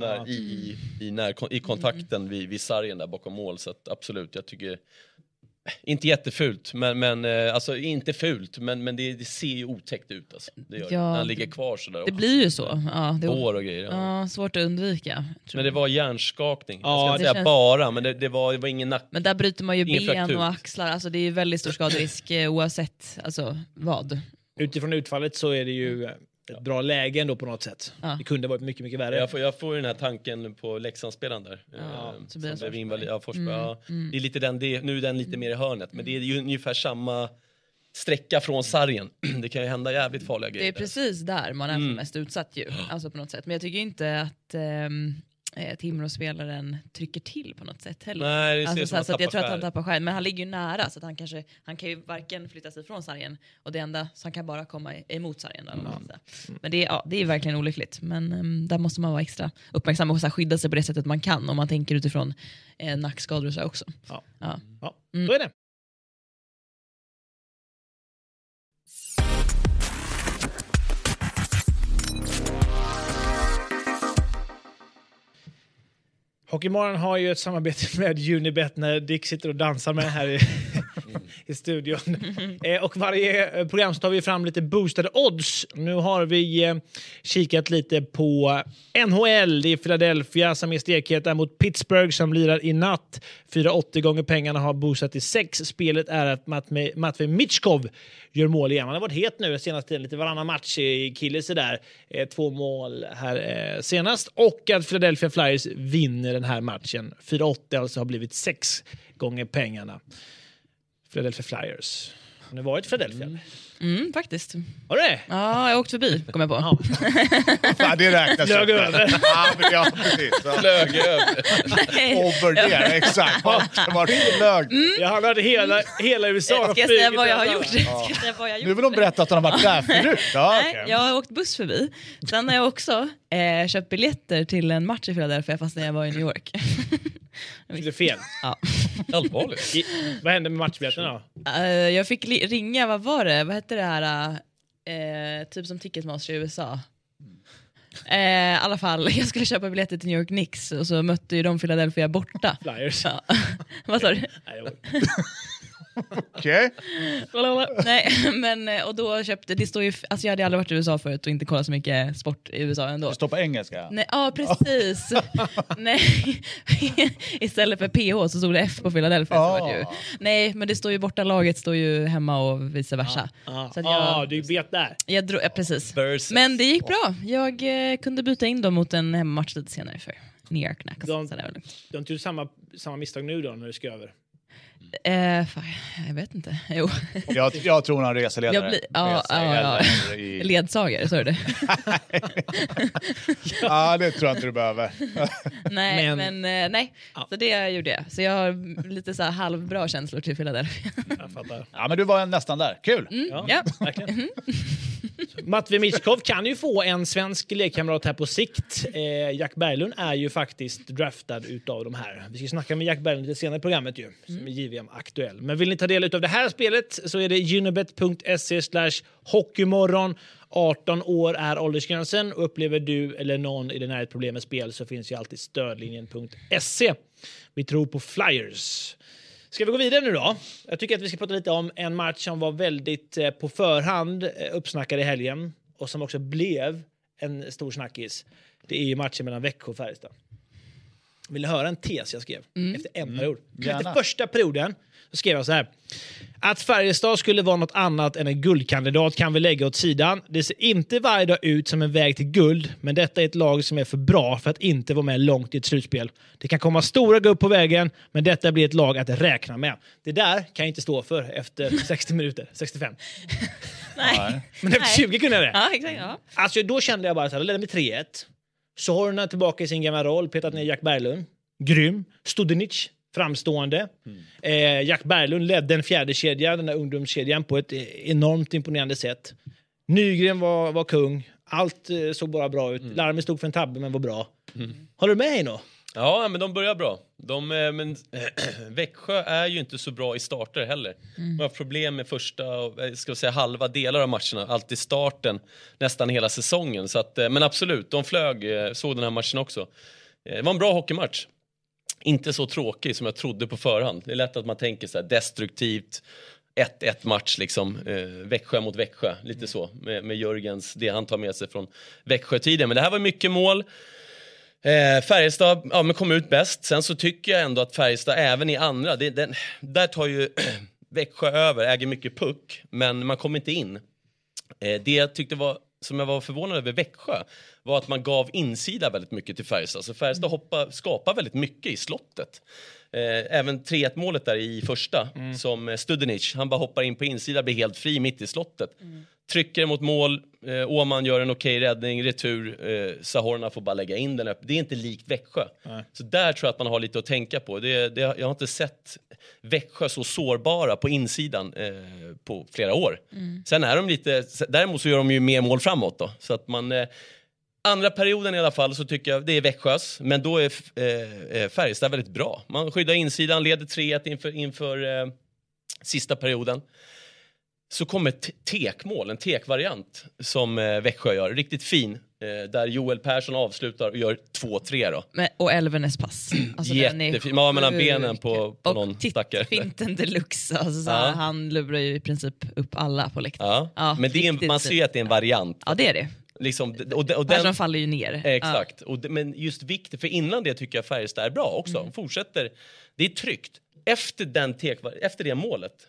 i kontakten vid sargen där bakom mål. Så att, absolut, jag tycker inte jättefult, men alltså inte fult, men det ser ju otäckt ut alltså. Det gör när han ligger kvar så där. Det blir ju så. Ja, det hår och grejer. Ja, svårt att undvika. Men det var hjärnskakning. Jag ska inte säga bara, men det var ingen nack. Men där bryter man ju ben och axlar. Alltså det är ju väldigt stor skaderisk oavsett alltså vad. Utifrån utfallet så är det ju ett bra läge ändå på något sätt. Det kunde varit mycket, mycket värre. Jag får ju den här tanken på Leksandsspelaren där. Så blir det är lite nu är den lite mer i hörnet. Men det är ju ungefär samma sträcka från sargen. Det kan ju hända jävligt farliga grejer. Det är precis där man är som mest utsatt ju. Alltså på något sätt. Men jag tycker inte att Timrå-spelaren trycker till på något sätt heller. Nej, det alltså, så att jag tror att han tappar skärm. Men han ligger ju nära så att han kan ju varken flytta sig från sargen och det enda som kan bara komma emot sargen. Men det är verkligen olyckligt. Men där måste man vara extra uppmärksam och så skydda sig på det sättet man kan om man tänker utifrån nackskador och så också. Ja, så är det. Hockeymorgon har ju ett samarbete med Unibet när Dick sitter och dansar med här i studion. Och varje program så tar vi fram lite boostade odds. Nu har vi kikat lite på NHL. Det är Philadelphia som är stekheta mot Pittsburgh som lirar i natt. 4,80 gånger pengarna har boostat till 6. Spelet är att Matvej Mitchkov gör mål igen. Han har varit het nu senaste tiden. Lite varannan match i Killis där. 2 mål här senast. Och att Philadelphia Flyers vinner den här matchen. 4,80 alltså har blivit 6 gånger pengarna. Philadelphia Flyers. Har ni varit i Philadelphia? Faktiskt. Har du det? Ja, jag har åkt förbi, kommer jag på. Ja. Ja, det räknas. Flög över. Ja, precis. Flög över. Over there, exakt. Det var inte lög. Jag har varit hela USA. Ska jag säga vad jag har gjort? Nu vill de berätta att de har varit där förut. Ja, Nej, okej. jag har åkt buss förbi. Sen har jag också köpt biljetter till en match i Philadelphia fast när jag var i New York. Det är fel. Ja. Allvarligt. Vad hände med matchbiljetterna då? Jag fick ringa, vad var det? Vad hette det här? Typ som Ticketmaster i USA. I alla fall, jag skulle köpa biljetter till New York Knicks och så mötte ju de Philadelphia borta. Flyers. Ja. Vad sa du? Okej. Nej, men och då köpte, det står ju, alltså jag hade aldrig varit i USA förut och inte kollat så mycket sport i USA ändå. Det står på engelska. Nej, ja, precis. Nej. Istället för PH så stod det F på Philadelphia. Så var det ju. Nej, men det står ju borta, laget står ju hemma och vice versa. Så att du vet där. jag drog, precis. Versus. Men det gick bra. Jag kunde byta in dem mot en hemmamatch lite senare för New York Knicks. De tog samma misstag nu då när du ska över. Jag vet inte. Jo. Jag tror han reseledare. Ledsagare, så är det. Ja, det tror jag inte du behöver. Nej, men nej. Så det gjorde jag. Så jag har lite så här halvbra känslor till Philadelphia. Jag fattar. Ja, men du var nästan där. Kul. Ja. Verkligen. Matvei Michkov kan ju få en svensk lekkamrat här på sikt. Jack Berglund är ju faktiskt draftad utav de här. Vi ska snacka med Jack Berglund lite senare i programmet ju, som är JVM aktuell. Men vill ni ta del av det här spelet så är det unibet.se/hockeymorgon. 18 år är åldersgränsen och upplever du eller någon i den här ett problem med spel så finns ju alltid stödlinjen.se. Vi tror på Flyers. Ska vi gå vidare nu då? Jag tycker att vi ska prata lite om en match som var väldigt på förhand uppsnackad i helgen och som också blev en stor snackis. Det är ju matchen mellan Växjö och Färjestad. Vill du höra en tes jag skrev efter en period? Efter första perioden så skrev jag så här. Att Färjestad skulle vara något annat än en guldkandidat kan vi lägga åt sidan. Det ser inte varje dag ut som en väg till guld, men detta är ett lag som är för bra för att inte vara med långt i ett slutspel. Det kan komma stora gupp på vägen, men detta blir ett lag att räkna med. Det där kan jag inte stå för efter 60 minuter, 65. Nej. Men efter 20 kunde jag det. Ja, exakt. Ja. Alltså då kände jag bara så här, då ledde med 3-1. Så har hon tillbaka i sin gamla roll, petat ner Jack Berglund. Grym. Studenic, framstående. Jack Berglund ledde den fjärde kedjan, den där ungdomskedjan, på ett enormt imponerande sätt. Nygren var kung. Allt såg bara bra ut. Larmen stod för en tabbe men var bra. Håller du med Heino? Ja, men de börjar bra. Växjö är ju inte så bra i starter heller. De har problem med första, ska jag säga, halva delar av matcherna. Alltid starten, nästan hela säsongen. Så att, men absolut, de såg den här matchen också. Det var en bra hockeymatch. Inte så tråkig som jag trodde på förhand. Det är lätt att man tänker så här destruktivt. 1-1 match liksom, Växjö mot Växjö. Lite så, med Jörgens, det han tar med sig från Växjö-tiden. Men det här var mycket mål. Färjestad men kom ut bäst. Sen så tycker jag ändå att Färjestad även i andra där tar ju Växjö över, äger mycket puck, men man kom inte in. Det jag tyckte var, som jag var förvånad över Växjö, var att man gav insida väldigt mycket till Färjestad. Så Färjestad skapar väldigt mycket i slottet. Även 3-1 målet där i första som Studenic, han bara hoppar in på insida, blir helt fri mitt i slottet. Trycker mot mål, Åman gör en okej räddning, retur, Sahorna får bara lägga in den upp. Det är inte likt Växjö. Så där tror jag att man har lite att tänka på. Jag har inte sett Växjö så sårbara på insidan på flera år. Sen är de lite, däremot så gör de ju mer mål framåt då. Så att man, andra perioden i alla fall så tycker jag det är Växjös, men då är Färjestad väldigt bra. Man skyddar insidan, leder 3-1 inför sista perioden. Så kommer ett tekmål, en tekvariant som Växjö gör. Riktigt fin. Där Joel Persson avslutar och gör 2-3 då. Och Elvenes pass. Alltså jättefin. Man har mellan benen på någon stackare. Och finten deluxe. Alltså, han lurar ju i princip upp alla på läktaren. Ja. Men det är man ser att det är en variant. Ja, det är det. Liksom, och Persson faller ju ner. Exakt. Men just viktigt, för innan det tycker jag Färjestad är bra också. Fortsätter. Det är tryggt. Efter det målet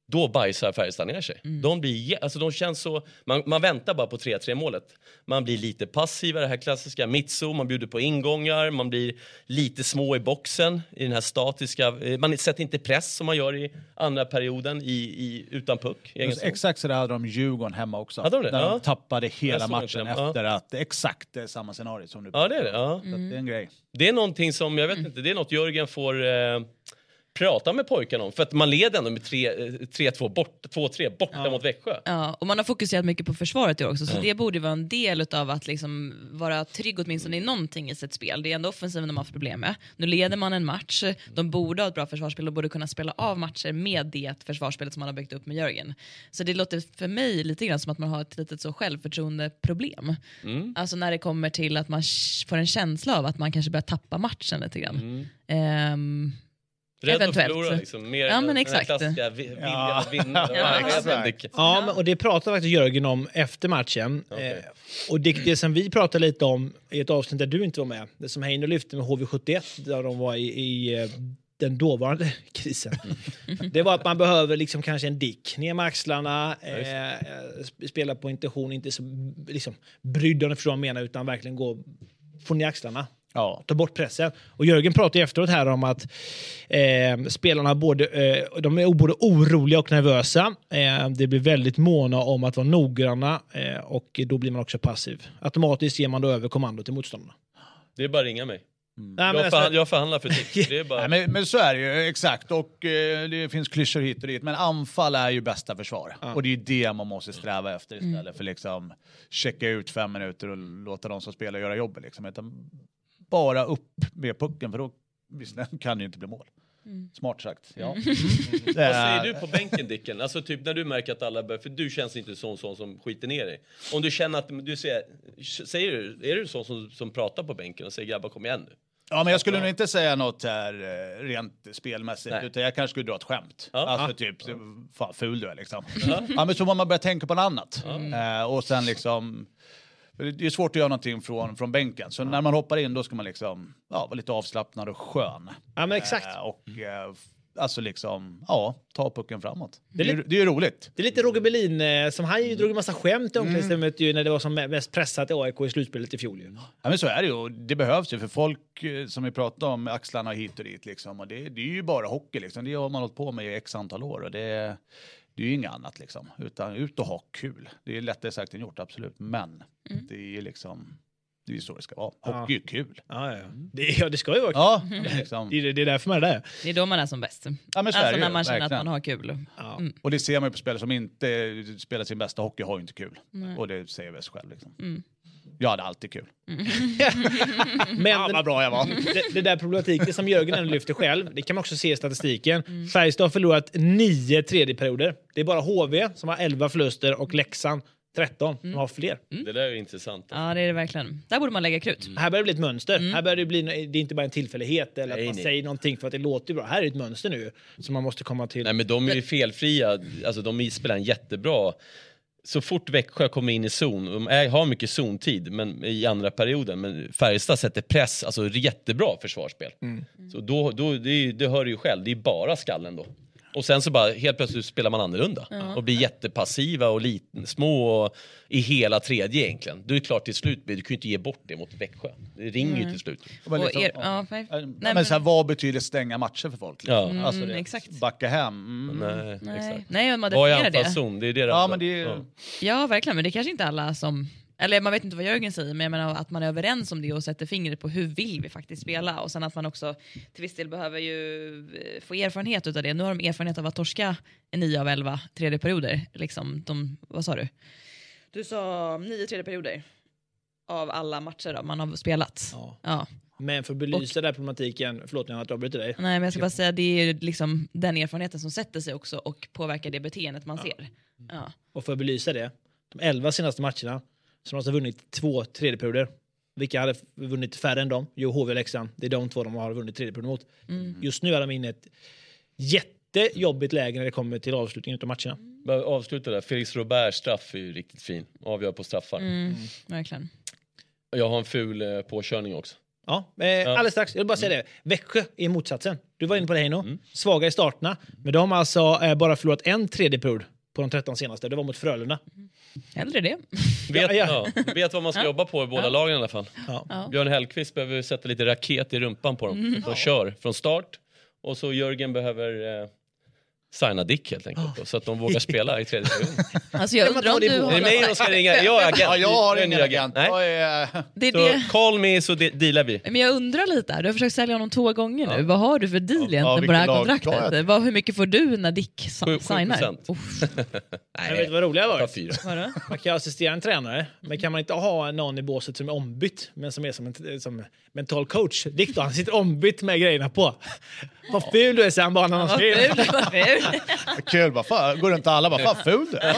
då bajsar Färjestad ner sig. De känns så... Man väntar bara på 3-3 målet. Man blir lite passiv i det här klassiska mitso. Man bjuder på ingångar. Man blir lite små i boxen. I den här statiska... Man sätter inte press som man gör i andra perioden utan puck. Exakt så där hade de Djurgården hemma också. Hade de det? Där de tappade hela matchen efter att exakt samma scenario som du det är det. Ja. Så det är en grej. Det är någonting som, jag vet inte, det är något Jörgen får prata med pojkarna om. För att man leder ändå med 3-2 borta, 2-3 borta mot Växjö. Ja, och man har fokuserat mycket på försvaret också. Så det borde vara en del av att liksom vara trygg åtminstone i någonting i sitt spel. Det är ändå offensiven de har haft problem med. Nu leder man en match. De borde ha ett bra försvarsspel och borde kunna spela av matcher med det försvarsspelet som man har byggt upp med Jörgen. Så det låter för mig lite grann som att man har ett litet så självförtroendeproblem. Alltså när det kommer till att man får en känsla av att man kanske börjar tappa matchen lite grann. Rädd att förlora liksom. Mer men exakt. Den klassiska viljan att vinna. Och det pratade faktiskt Jörgen om efter matchen. Och det som vi pratade lite om i ett avsnitt där du inte var med. Det som Heino lyfte med HV71 där de var i den dåvarande krisen. Det var att man behöver liksom kanske en dick ner med axlarna, spela på intention, inte så liksom brydd om du förstår vad jag menar, utan verkligen få ner axlarna. Ja. Ta bort pressen. Och Jörgen pratade efteråt här om att spelarna de är både oroliga och nervösa. Det blir väldigt måna om att vara noggranna och då blir man också passiv. Automatiskt ger man då över kommando till motståndarna. Det är bara ringa mig. Jag förhandlar för tips. Det är bara... men så är det ju, exakt. Och det finns klyschor hit och dit. Men anfall är ju bästa försvar. Och det är ju det man måste sträva efter istället för liksom checka ut 5 minuter och låta de som spelar göra jobbet. Liksom. Utan bara upp med pucken, för då kan det ju inte bli mål. Smart sagt. Ja. Vad säger du på bänken, Dicken? Alltså typ när du märker att alla börjar, för du känns inte sån som skiter ner dig. Om du känner att du är du sån som pratar på bänken och säger grabbar kom igen nu? Ja, men jag skulle nog inte säga något här rent spelmässigt, utan jag kanske skulle dra ett skämt. Alltså typ, fan ful du är liksom. Ja, men så må man börja tänka på något annat. Och sen liksom... Det är svårt att göra någonting från bänken. Så när man hoppar in då ska man liksom vara lite avslappnad och skön. Ja, men exakt. Alltså liksom, ta pucken framåt. Det är ju roligt. Det är lite Roger Berlin som han drog en massa skämt i omklädningsrummet när det var som mest pressat i AIK i slutspelet i fjol. Ja, men så är det ju. Det behövs ju för folk som vi pratar om, axlarna hit och dit liksom. Och det är ju bara hockey liksom. Det har man hållit på med i x antal år och det är ju inget annat liksom, utan ut och ha kul. Det är lättare sagt än gjort, absolut. Men det är ju liksom, det är ju så det ska vara. Hockey är kul. Det ska ju vara kul. Liksom. Det är därför man är där. Det är då man är som bäst. Ja, men alltså när man känner att man har kul. Och det ser man ju på spelare som inte spelar sin bästa hockey har ju inte kul. Och det säger jag själv liksom. Jag hade alltid kul. Men vad bra jag var. Det där problematiken som Jörgen ändå lyfter själv, det kan man också se i statistiken. Färjestad har förlorat 9 tredjeperioder. Det är bara HV som har 11 förluster och Leksand 13 som har fler. Det där är ju intressant. Ja, det är det verkligen. Där borde man lägga krut. Här börjar det bli ett mönster. Här börjar det är inte bara en tillfällighet eller att man säger någonting för att det låter bra. Här är ett mönster nu som man måste komma till. Nej, men de är ju felfria. Alltså de spelar en jättebra. Så fort Växjö kommer in i zon, de har mycket zontid men i andra perioden, men Färjestad sätter press, alltså jättebra försvarsspel. Så då det hör du ju själv, det är bara skallen då. Och sen så bara helt plötsligt spelar man annorlunda och blir jättepassiva och små och i hela tredje egentligen. Då är det klart till slut, du kan ju inte ge bort det mot Växjö. Det ringer ju till slut. Men så här, vad betyder stänga matcher för folk? Liksom? Alltså exakt. Backa hem. Nej, man vad är definierar anfallszon? Det är det. Ja, verkligen, men det är kanske inte alla som... Eller man vet inte vad Jörgen säger, men jag menar att man är överens om det och sätter fingret på hur vill vi faktiskt spela. Och sen att man också till viss del behöver ju få erfarenhet utav det. Nu har de erfarenhet av att torska 9 av 11 tredje perioder. Liksom vad sa du? Du sa 9 tredje perioder av alla matcher då, man har spelat. Ja. Men för att belysa den här problematiken, förlåt jag har inte avbrutit dig. Nej, men jag ska bara säga, det är liksom den erfarenheten som sätter sig också och påverkar det beteendet man ser. Ja. Och för att belysa det, de 11 senaste matcherna som har vunnit 2 tredjeperioder. Vilka hade vunnit färre än dem? Jo, HV och Leksand. Det är de 2 de har vunnit tredjeperioder mot. Just nu är de inne i ett jättejobbigt läge när det kommer till avslutningen av matcherna. Avsluta där. Felix Roberts straff är ju riktigt fin. Avgör på straffar. Verkligen. Jag har en ful påkörning också. Ja, alldeles strax. Jag vill bara säga det. Växjö är motsatsen. Du var inne på det, Heino. Svaga i starterna. Men de har alltså bara förlorat en tredje period på de 13 senaste. Det var mot Frölunda. Hellre det. Vet vad man ska jobba på i båda lagen i alla fall. Ja. Björn Hellkvist behöver sätta lite raket i rumpan på dem. De kör från start. Och så Jörgen behöver signa Dick helt enkelt. Så att de vågar spela i tredje perioden. Alltså jag undrar om du Är det mig de ska ringa? Jag är agent. Ja, jag har ingen agent. Nej. Det är Så det. call me så dealar vi. Men jag undrar lite här. Du har försökt sälja honom 2 gånger nu. Vad har du för deal egentligen på det här kontraktet? Hur mycket får du när Dick signar? 7%. Jag vet vad roliga var. 4. Man kan assistera en tränare, men kan man inte ha någon i båset som är ombytt, men som är som mental coach? Dick då, han sitter ombytt med grejerna på. Vad ful du är, säger han bara när han skriver. Kul, bara fan. Går runt alla bara, fan ful du.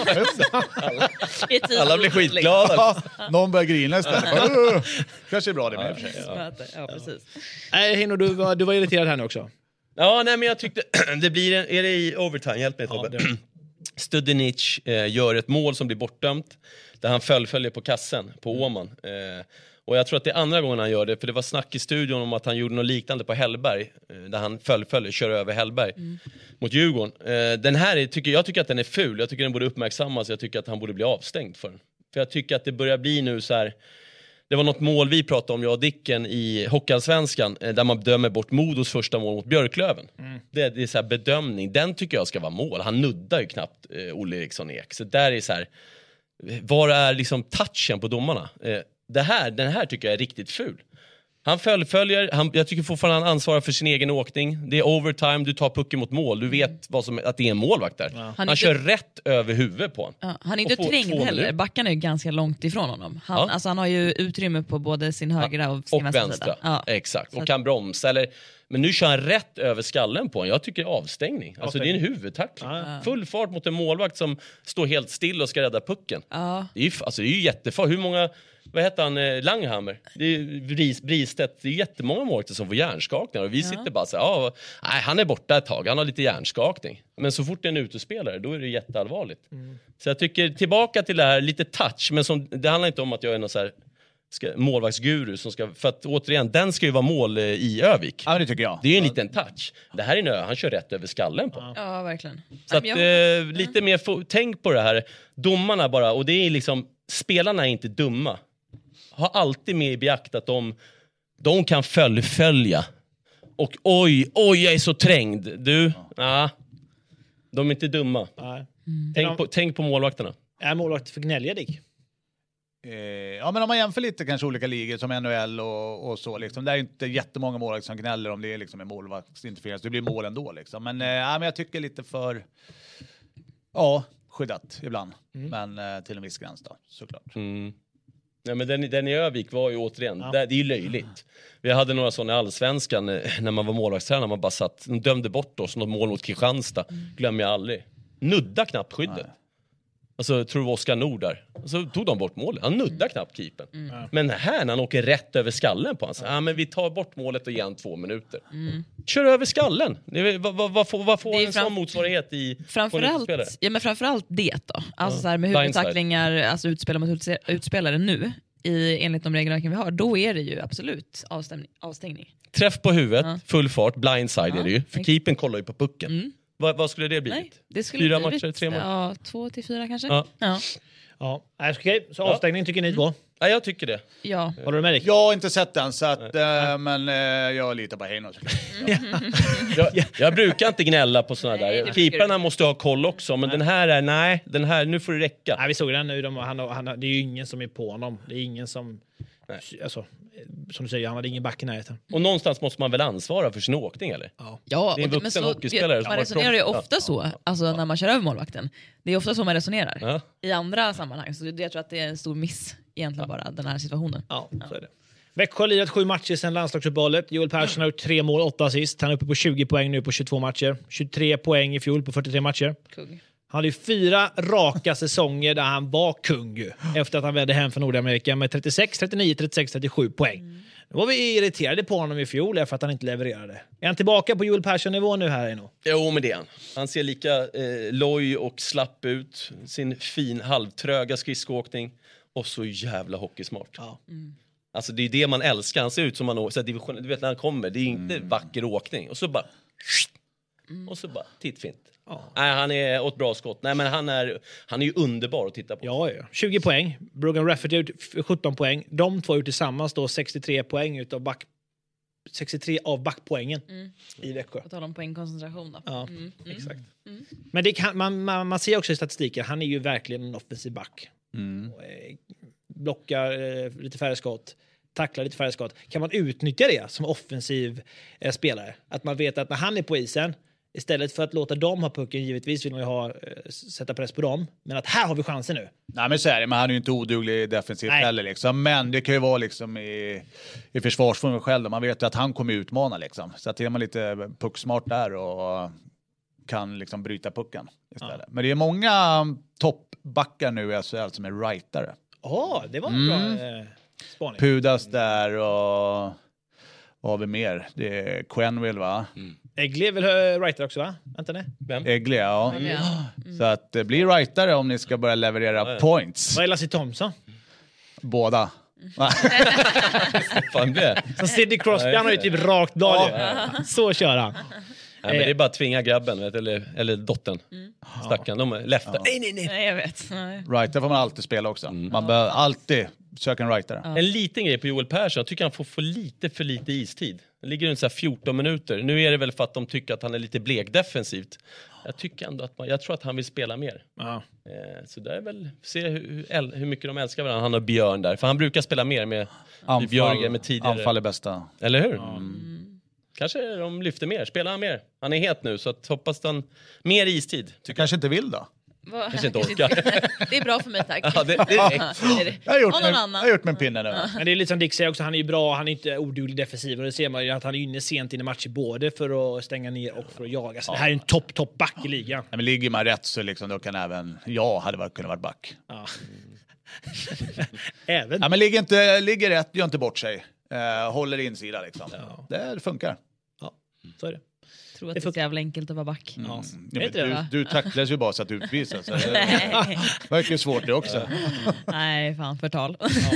Alla blir skitglada. Någon börjar grina istället. Kanske är bra det med för sig. Ja, precis. Nej, Hino, du var irriterad här nu också. Ja, nej, men jag tyckte det blir är det i overtime, hjälp mig Tobbe. Studenic gör ett mål som blir bortdömt där han följer på kassen på Åman. Och jag tror att det är andra gången han gör det, för det var snack i studion om att han gjorde något liknande på Hellberg där han kör över Hellberg mot Djurgården. Den här jag tycker att den är ful. Jag tycker den borde uppmärksammas. Jag tycker att han borde bli avstängd för den. För jag tycker att det börjar bli nu så här. Det var något mål vi pratade om, jag och Dicken, i Hockeyallsvenskan där man dömer bort Modos första mål mot Björklöven. Det är så här bedömning. Den tycker jag ska vara mål. Han nuddar ju knappt Olle Eriksson Ek. Så där är så här, var är liksom touchen på domarna? Den här tycker jag är riktigt ful. Han följer, jag tycker fortfarande han ansvarar för sin egen åkning. Det är overtime, du tar pucken mot mål. Du vet att det är en målvakt där. Ja. Han kör rätt över huvudet på honom. Ja, han är inte trängd heller. Backan är ju ganska långt ifrån honom. Han har ju utrymme på både sin högra och sin vänstra sida. Ja. Exakt, och kan bromsa. Men nu kör han rätt över skallen på honom. Jag tycker det är avstängning. Alltså det är en huvudtackling. Full fart mot en målvakt som står helt still och ska rädda pucken. Det är ju jättefarligt. Hur många... Vad heter han? Langhammer. Det är Bristedt. Det är jättemånga målvakter som får hjärnskakningar. Och vi sitter bara så här, nej, han är borta ett tag. Han har lite hjärnskakning. Men så fort det är en utespelare, då är det jätteallvarligt. Så jag tycker tillbaka till det här, lite touch. Men det handlar inte om att jag är någon så här målvaktsguru som ska, för att återigen, den ska ju vara mål i Övik. Ja, det tycker jag. Det är ju en liten touch. Det här är han kör rätt över skallen på. Ja, verkligen. Så att, lite mer tänk på det här. Domarna bara, och det är liksom, spelarna är inte dumma. Har alltid med i beakt att de kan följa. Och oj, jag är så trängd. De är inte dumma. Tänk på målvakterna. Är målvakter för gnälliga, Dick? Ja, men om man jämför lite kanske olika ligor som NHL och så liksom. Det är inte jättemånga målvakter som gnäller om det är liksom en målvaktsinterferens. Det blir mål ändå liksom. Men jag tycker lite för skyddat ibland. Men till en viss gräns då, såklart. Nej, men den i Övik var ju återigen, det är ju löjligt. Vi hade några sådana i Allsvenskan när man var målvaktstränare, man bara satt, de dömde bort oss, något mål mot Kristianstad, glömmer jag aldrig. Nudda knappt skyddet. Alltså, tror du Oskar Nord där. Så tog de bort målet. Han nuddar knappt keepern. Men här när han åker rätt över skallen på honom. Men vi tar bort målet och igen 2 minuter. Kör över skallen. Vad får en sån motsvarighet i framförallt det då. Alltså så här med huvudtacklingar, alltså utspelare mot utspelare nu. Enligt de regelverken vi har. Då är det ju absolut avstängning. Träff på huvudet, full fart, blindside är det ju. För keepern kollar ju på pucken. Vad skulle det blivit? Nej, det skulle 4 matcher, 3 matcher? Ja, 2 till 4 kanske. Ja. Okej, så avstängning tycker ni 2? Ja, jag tycker det. Ja. Håller du med, Rick? Jag har inte sett den, så att, men jag litar på Heino. Jag brukar inte gnälla på såna där. Keeperna måste ha koll också, men den här, nu får det räcka. Nej, vi såg den nu. Det är ju ingen som är på honom. Det är ingen som... Alltså, som du säger, han hade ingen back i närheten. Och någonstans måste man väl ansvara för sin åkning, eller? Ja, det är en vuxen hockeyspelare. Man resonerar ju ofta så, alltså när man kör över målvakten. Det är ofta så man resonerar. I andra sammanhang. Så jag tror att det är en stor miss egentligen bara, den här situationen. Ja, så är det. Växjö har lirat 7 matcher sedan landslagsuppehållet. Joel Persson har gjort 3 mål, 8 assist. Han är uppe på 20 poäng nu på 22 matcher. 23 poäng i fjol på 43 matcher. Kung. Han hade 4 raka säsonger där han var kung efter att han vände hem från Nordamerika med 36, 39, 36, 37 poäng. Nu var vi irriterade på honom i fjol för att han inte levererade. Är han tillbaka på Joel Persson-nivå nu här inne? Jo, men det är han. Han ser lika loj och slapp ut. Sin fin halvtröga skridskoåkning. Och så jävla hockeysmart. Alltså det är det man älskar. Han ser ut som man så division, du vet när han kommer, det är inte vacker åkning. Och så bara tittfint. Nej, han är åt bra skott. Nej, men han är ju underbar att titta på. Ja. 20 poäng. Brogan Rafferty har gjort 17 poäng. De två har gjort tillsammans då 63 poäng utav 63 av backpoängen i Växjö. På tal om poängkoncentration då. Ja, exakt. Men det kan, man ser också i statistiken, han är ju verkligen en offensiv back. Blockar lite färre skott, tacklar lite färre skott. Kan man utnyttja det som offensiv spelare? Att man vet att när han är på isen, istället för att låta dem ha pucken, givetvis vill man ju sätta press på dem. Men att här har vi chansen nu. Nej, men så är det. Men han är ju inte oduglig defensivt heller. Liksom. Men det kan ju vara liksom i försvarsformen själv. Man vet ju att han kommer utmana. Liksom. Så att är man lite pucksmart där och kan liksom bryta pucken istället. Men det är många toppbackar nu i SHL som är rightare. Det var en bra spaning. Pudas där och vad har vi mer? Det är Quenville, va? Eggly är väl writer också, va? Vänta nu. Vem? Eggly, ja. Så att det blir rightare om ni ska börja leverera points. Vad är Lassie Thompson? Båda. Fan det. Så Sidney Crosby, han har ju typ rakt blad. Så kör han. Ja, men det är bara att tvinga grabben, vet, eller dottern. Stackarn, de är lefta. Nej, jag vet. Righter får man alltid spela också. Man bör alltid söka en rightare. En liten grej på Joel Persson, jag tycker han får för lite istid. Det ligger runt så här 14 minuter. Nu är det väl för att de tycker att han är lite blek defensivt. Jag tycker ändå att jag tror att han vill spela mer. Så det är väl se hur mycket de älskar varandra, han och Björn där. För han brukar spela mer med Björn med tidigare. Anfall är bästa. Eller hur? Kanske de lyfter mer, spelar han mer. Han är het nu, så att hoppas han mer istid. Du kanske inte vill då? Kanske inte orkar. Det är bra för mig, tack. Ja, det Jag har gjort min pinne nu. Men det är lite som Dick säger också, han är ju bra, han är inte oduglig defensiv. Och det ser man ju att han är inne sent in i matcher, både för att stänga ner och för att jaga. Så det här är en topp back i ligan. Ja, men ligger man rätt så liksom, då kan även jag kunnat vara back. Även? Ja, men ligger rätt, gör inte bort sig. Håller insida liksom. Det funkar. Så är det. Jag tror att det är så jävla enkelt att vara back. Du tacklas ju bara så att du utvisas. Det verkar ju svårt det också. Nej, fan, förtal.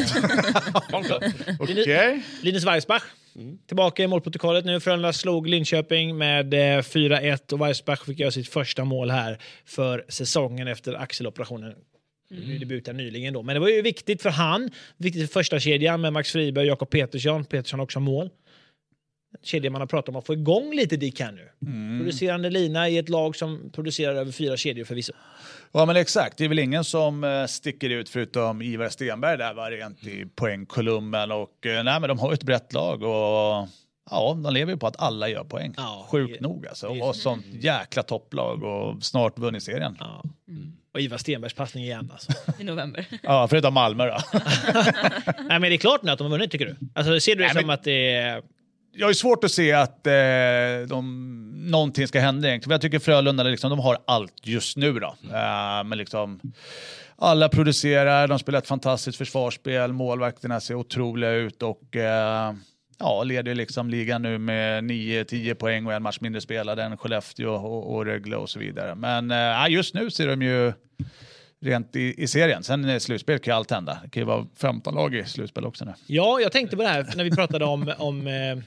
Okej. Linus Weissbach. Tillbaka i målprotokollet nu. Frölunda slog Linköping med 4-1 och Weissbach fick göra sitt första mål här för säsongen efter axeloperationen. Debuten nyligen då. Men det var ju viktigt för han. Viktigt för första kedjan med Max Friberg och Jakob Petersson. Petersson också mål. Kedjan man har pratat om att få igång lite Dick här nu. Producerande lina i ett lag som producerar över 4 kedjor förvisso. Ja, men exakt. Det är väl ingen som sticker ut förutom Ivar Stenberg där var rent i poängkolumnen. Och nej, men de har ett brett lag och de lever ju på att alla gör poäng. Sjukt nog alltså. Och har sånt jäkla topplag och snart vunnit serien. Och Ivar Stenbergs passning igen alltså. I november. Ja, förutom Malmö då. Nej, men det är klart nu att de har vunnit, tycker du? Alltså ser du det som att det är... Jag är svårt att se att någonting ska hända egentligen. Jag tycker Frölunda liksom, de har allt just nu då. Men liksom alla producerar, de spelar ett fantastiskt försvarsspel, målvakterna ser otroliga ut och leder liksom ligan nu med 9-10 poäng och en match mindre spelad än Skellefteå och Rögle och så vidare. Men just nu ser de ju rent i serien. Sen i slutspel kan ju allt hända. Det kan ju vara 15 lag i slutspel också nu. Ja, jag tänkte på det här när vi pratade om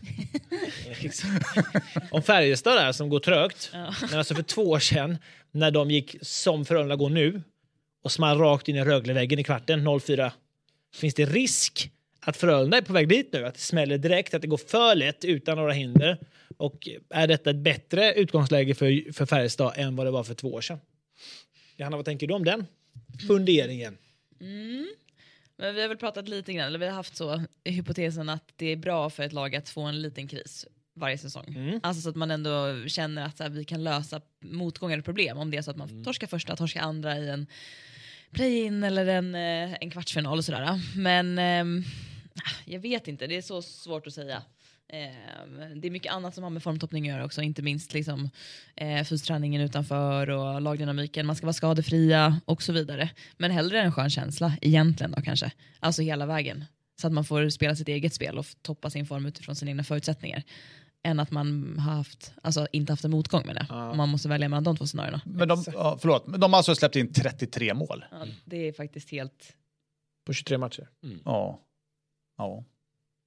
Färjestad där som går trögt. Men alltså för 2 år sedan när de gick som Frölunda går nu och small rakt in i Rögleväggen i kvarten 0-4. Finns det risk att Frölunda är på väg dit nu? Att det smäller direkt, att det går för lätt utan några hinder? Och är detta ett bättre utgångsläge för Färjestad än vad det var för 2 år sedan? Johanna, vad tänker du om den funderingen? Men vi har väl pratat lite grann, eller vi har haft så hypotesen att det är bra för ett lag att få en liten kris varje säsong. Alltså så att man ändå känner att vi kan lösa motgångar och problem om det är så att man torskar första, torskar andra i en play-in eller en kvartsfinal och sådär. Men jag vet inte, det är så svårt att säga. Det är mycket annat som har med formtoppning att göra också, inte minst liksom, fysträningen utanför och lagdynamiken, man ska vara skadefria och så vidare, men hellre en skön känsla egentligen då kanske, alltså hela vägen, så att man får spela sitt eget spel och toppa sin form utifrån sina egna förutsättningar, än att man har inte haft en motgång med det. Man måste välja mellan de 2 scenarierna. Men de har alltså släppt in 33 mål. Det är faktiskt helt... På 23 matcher? Ja.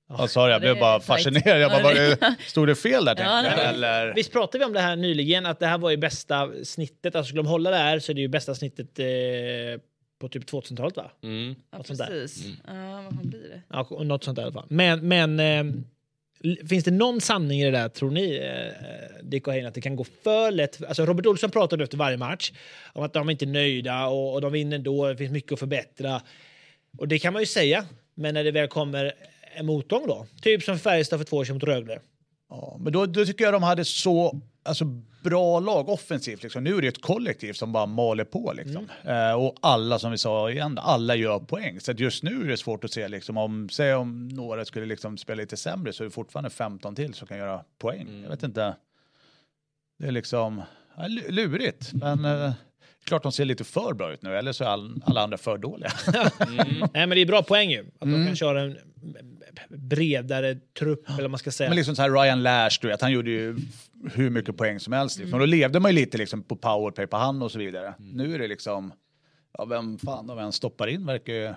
Vad sa du? Jag blev bara fascinerad. Jag bara, stod det fel där? Eller? Visst pratade vi om det här nyligen, att det här var ju bästa snittet. Alltså skulle de hålla det här så är det ju bästa snittet på typ 2000-talet, va? Ja, precis. Vad fan blir det? Ja, något sånt där i alla fall. Men finns det någon sanning i det där, tror ni, Dick och Hein, att det kan gå för lätt? Alltså Robert Olsson pratade efter varje match om att de inte är nöjda och de vinner då, det finns mycket att förbättra. Och det kan man ju säga, men när det väl kommer en motgång då, typ som Färjestad för 2 år sedan mot Rögle. Ja, men då tycker jag de hade så bra lag offensivt. Liksom. Nu är det ett kollektiv som bara maler på. Liksom. Och alla, som vi sa igen, alla gör poäng. Så att just nu är det svårt att se. Liksom, om några skulle liksom spela lite sämre så är det fortfarande 15 till som kan göra poäng. Jag vet inte. Det är liksom lurigt. Men klart de ser lite för bra ut nu. Eller så är alla andra för dåliga. Nej, men det är bra poäng ju. Att de kan köra en bredare trupp, eller man ska säga. Men liksom så här Ryan Lash, du vet, han gjorde ju hur mycket poäng som helst. Liksom. Då levde man ju lite liksom på powerplay på hand och så vidare. Nu är det liksom, vem stoppar in verkar ju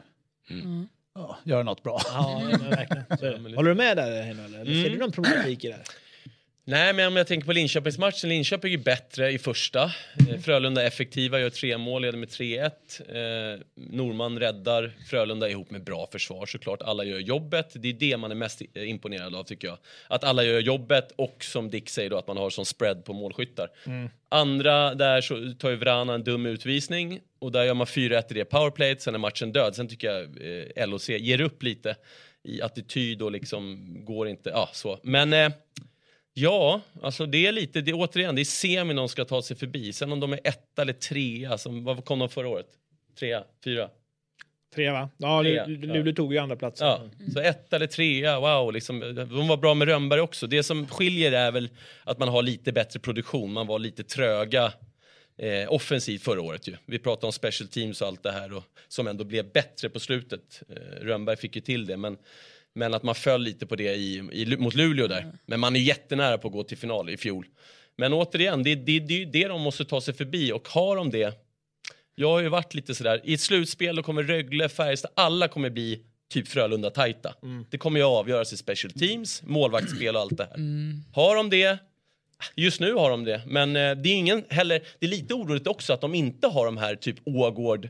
göra något bra. Ja, verkligen. Håller du med där, Heino? Eller ser du någon problematik i det här? Nej, men om jag tänker på Linköpingsmatchen, Linköping är bättre i första. Frölunda är effektiva, gör 3 mål, leder med 3-1. Norman räddar Frölunda ihop med bra försvar såklart. Alla gör jobbet. Det är det man är mest imponerad av, tycker jag. Att alla gör jobbet och som Dick säger då, att man har sån spread på målskyttar. Andra, där så tar ju Vrana en dum utvisning och där gör man 4-1 i det powerplayet, sen är matchen död. Sen tycker jag LOC ger upp lite i attityd och liksom går inte, så. Men ja, alltså det är lite, det är semi de ska ta sig förbi. Sen om de är 1 eller 3, vad kom de förra året? 3, 4? 3, va? Ja, Luleå tog ju andra platsen. Ja, så 1 eller 3, wow. Liksom, de var bra med Rönnberg också. Det som skiljer är väl att man har lite bättre produktion. Man var lite tröga offensivt förra året ju. Vi pratade om special teams och allt det här och, som ändå blev bättre på slutet. Rönnberg fick ju till det, men att man föll lite på det mot Luleå där. Men man är jättenära på att gå till final i fjol. Men återigen, det är det de måste ta sig förbi. Och har de det... Jag har ju varit lite sådär... I ett slutspel då kommer Rögle, Färjestad, alla kommer bli typ Frölunda tajta. Det kommer ju avgöras i special teams, målvaktsspel och allt det här. Har de det... Just nu har de det. Men det är ingen heller... Det är lite oroligt också att de inte har de här typ Ågård...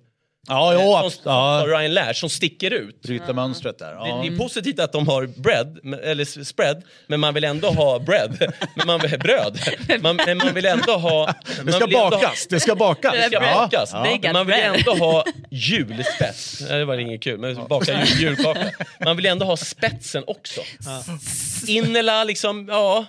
Ryan Lash som sticker ut. Bryta mönstret där. Det är positivt att de har spread, men man vill ändå ha bröd. Men man vill ändå ha... Det ska bakas. Det ska bakas. Man vill ändå ha julspets. Det var inget kul, men baka julkaka. Man vill ändå ha spetsen också. Innela liksom,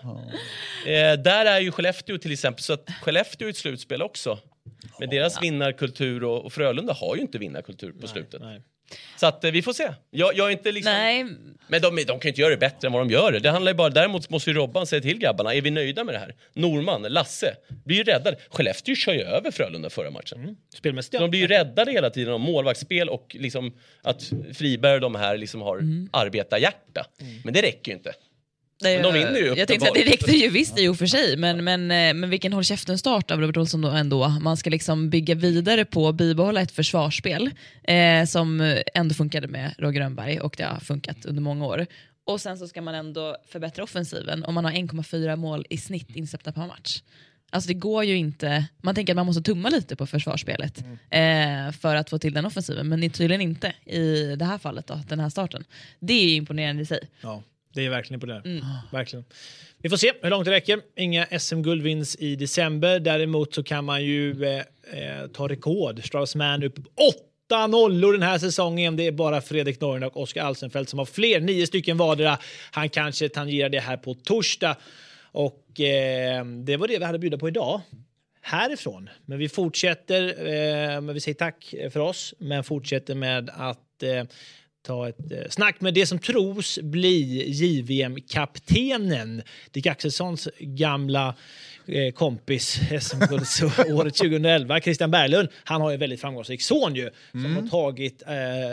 där är ju Skellefteå till exempel. Så att Skellefteå är ett slutspel också. Men deras vinnarkultur och Frölunda har ju inte vinnarkultur på slutet. Nej. Så att vi får se. Jag är inte liksom... Nej. Men de kan ju inte göra det bättre än vad de gör det. Det handlar ju bara... Däremot måste ju Robban säga till grabbarna, är vi nöjda med det här? Norman, Lasse, blir ju räddade. Skellefteå kör ju över Frölunda förra matchen. De blir ju räddade hela tiden om målvaktsspel och liksom att Friberg och de här liksom har arbetarhjärta. Men det räcker ju inte. Men de vinner ju. Jag tänkte att det räckte ju visst i och för sig, men vilken håll käften start av Robert Olsson då ändå. Man ska liksom bygga vidare på bibehålla ett försvarsspel som ändå funkade med Roger Rönnberg och det har funkat under många år. Och sen så ska man ändå förbättra offensiven om man har 1,4 mål i snitt insläppta per match. Alltså det går ju inte, man tänker att man måste tumma lite på försvarsspelet för att få till den offensiven, men tydligen inte i det här fallet då, den här starten. Det är imponerande i sig. Ja. Det är verkligen på det. Verkligen. Vi får se hur långt det räcker. Inga SM-guld vinns i december. Däremot så kan man ju ta rekord. Strauss-Mann upp 8-0 den här säsongen. Det är bara Fredrik Norren och Oskar Alsenfelt som har fler. 9 stycken vardera. Han kanske tangerar det här på torsdag. Och det var det vi hade bjuda på idag. Härifrån. Men vi fortsätter. Men vi säger tack för oss. Men fortsätter med att... ta ett snack med det som tros bli JVM-kaptenen Dick Axelssons gamla kompis SM-guldsåret 2011, Christian Berglund. Han har ju väldigt framgångsrik son ju, som har tagit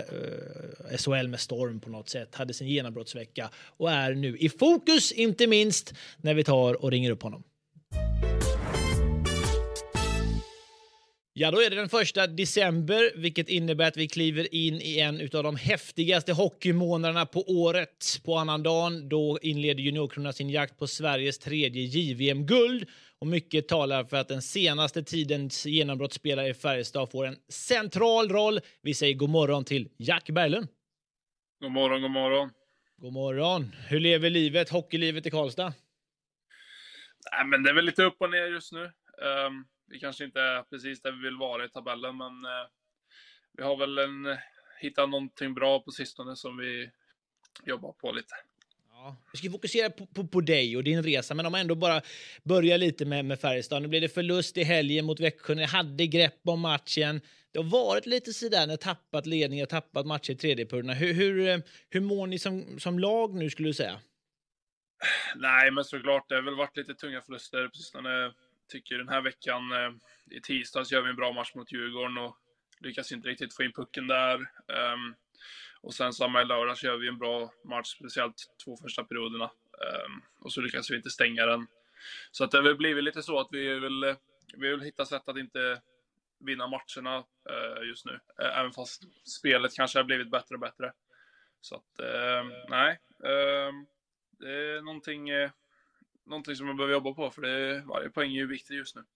SHL med storm på något sätt, hade sin genombrottsvecka och är nu i fokus, inte minst när vi tar och ringer upp honom. Ja, då är det den 1 december, vilket innebär att vi kliver in i en av de häftigaste hockeymånaderna på året. På annandagen då inleder juniorkronorna sin jakt på Sveriges 3:e JVM-guld. Och mycket talar för att den senaste tidens genombrottsspelare i Färjestad får en central roll. Vi säger god morgon till Jack Berglund. God morgon, god morgon. God morgon. Hur lever livet, hockeylivet i Karlstad? Nej, men det är väl lite upp och ner just nu. Vi kanske inte är precis där vi vill vara i tabellen, men vi har väl hittat någonting bra på sistone som vi jobbar på lite. Ja, vi ska fokusera på dig och din resa, men om man ändå bara börjar lite med Färjestad. Nu blev det förlust i helgen mot Växjö. Ni hade grepp om matchen. Det har varit lite sådär när tappat ledning och tappat matcher i tredje perioderna. Hur mår ni som lag nu, skulle du säga? Nej, men såklart, det har väl varit lite tunga förluster på sistone. Tycker den här veckan, i tisdags gör vi en bra match mot Djurgården och lyckas inte riktigt få in pucken där. Och sen samma i lördags gör vi en bra match, speciellt 2 första perioderna. Och så lyckas vi inte stänga den. Så att det har väl blivit lite så att vi vill hitta sätt att inte vinna matcherna just nu. Även fast spelet kanske har blivit bättre och bättre. Så att, nej. Det är någonting som man behöver jobba på, för varje poäng är ju viktig just nu.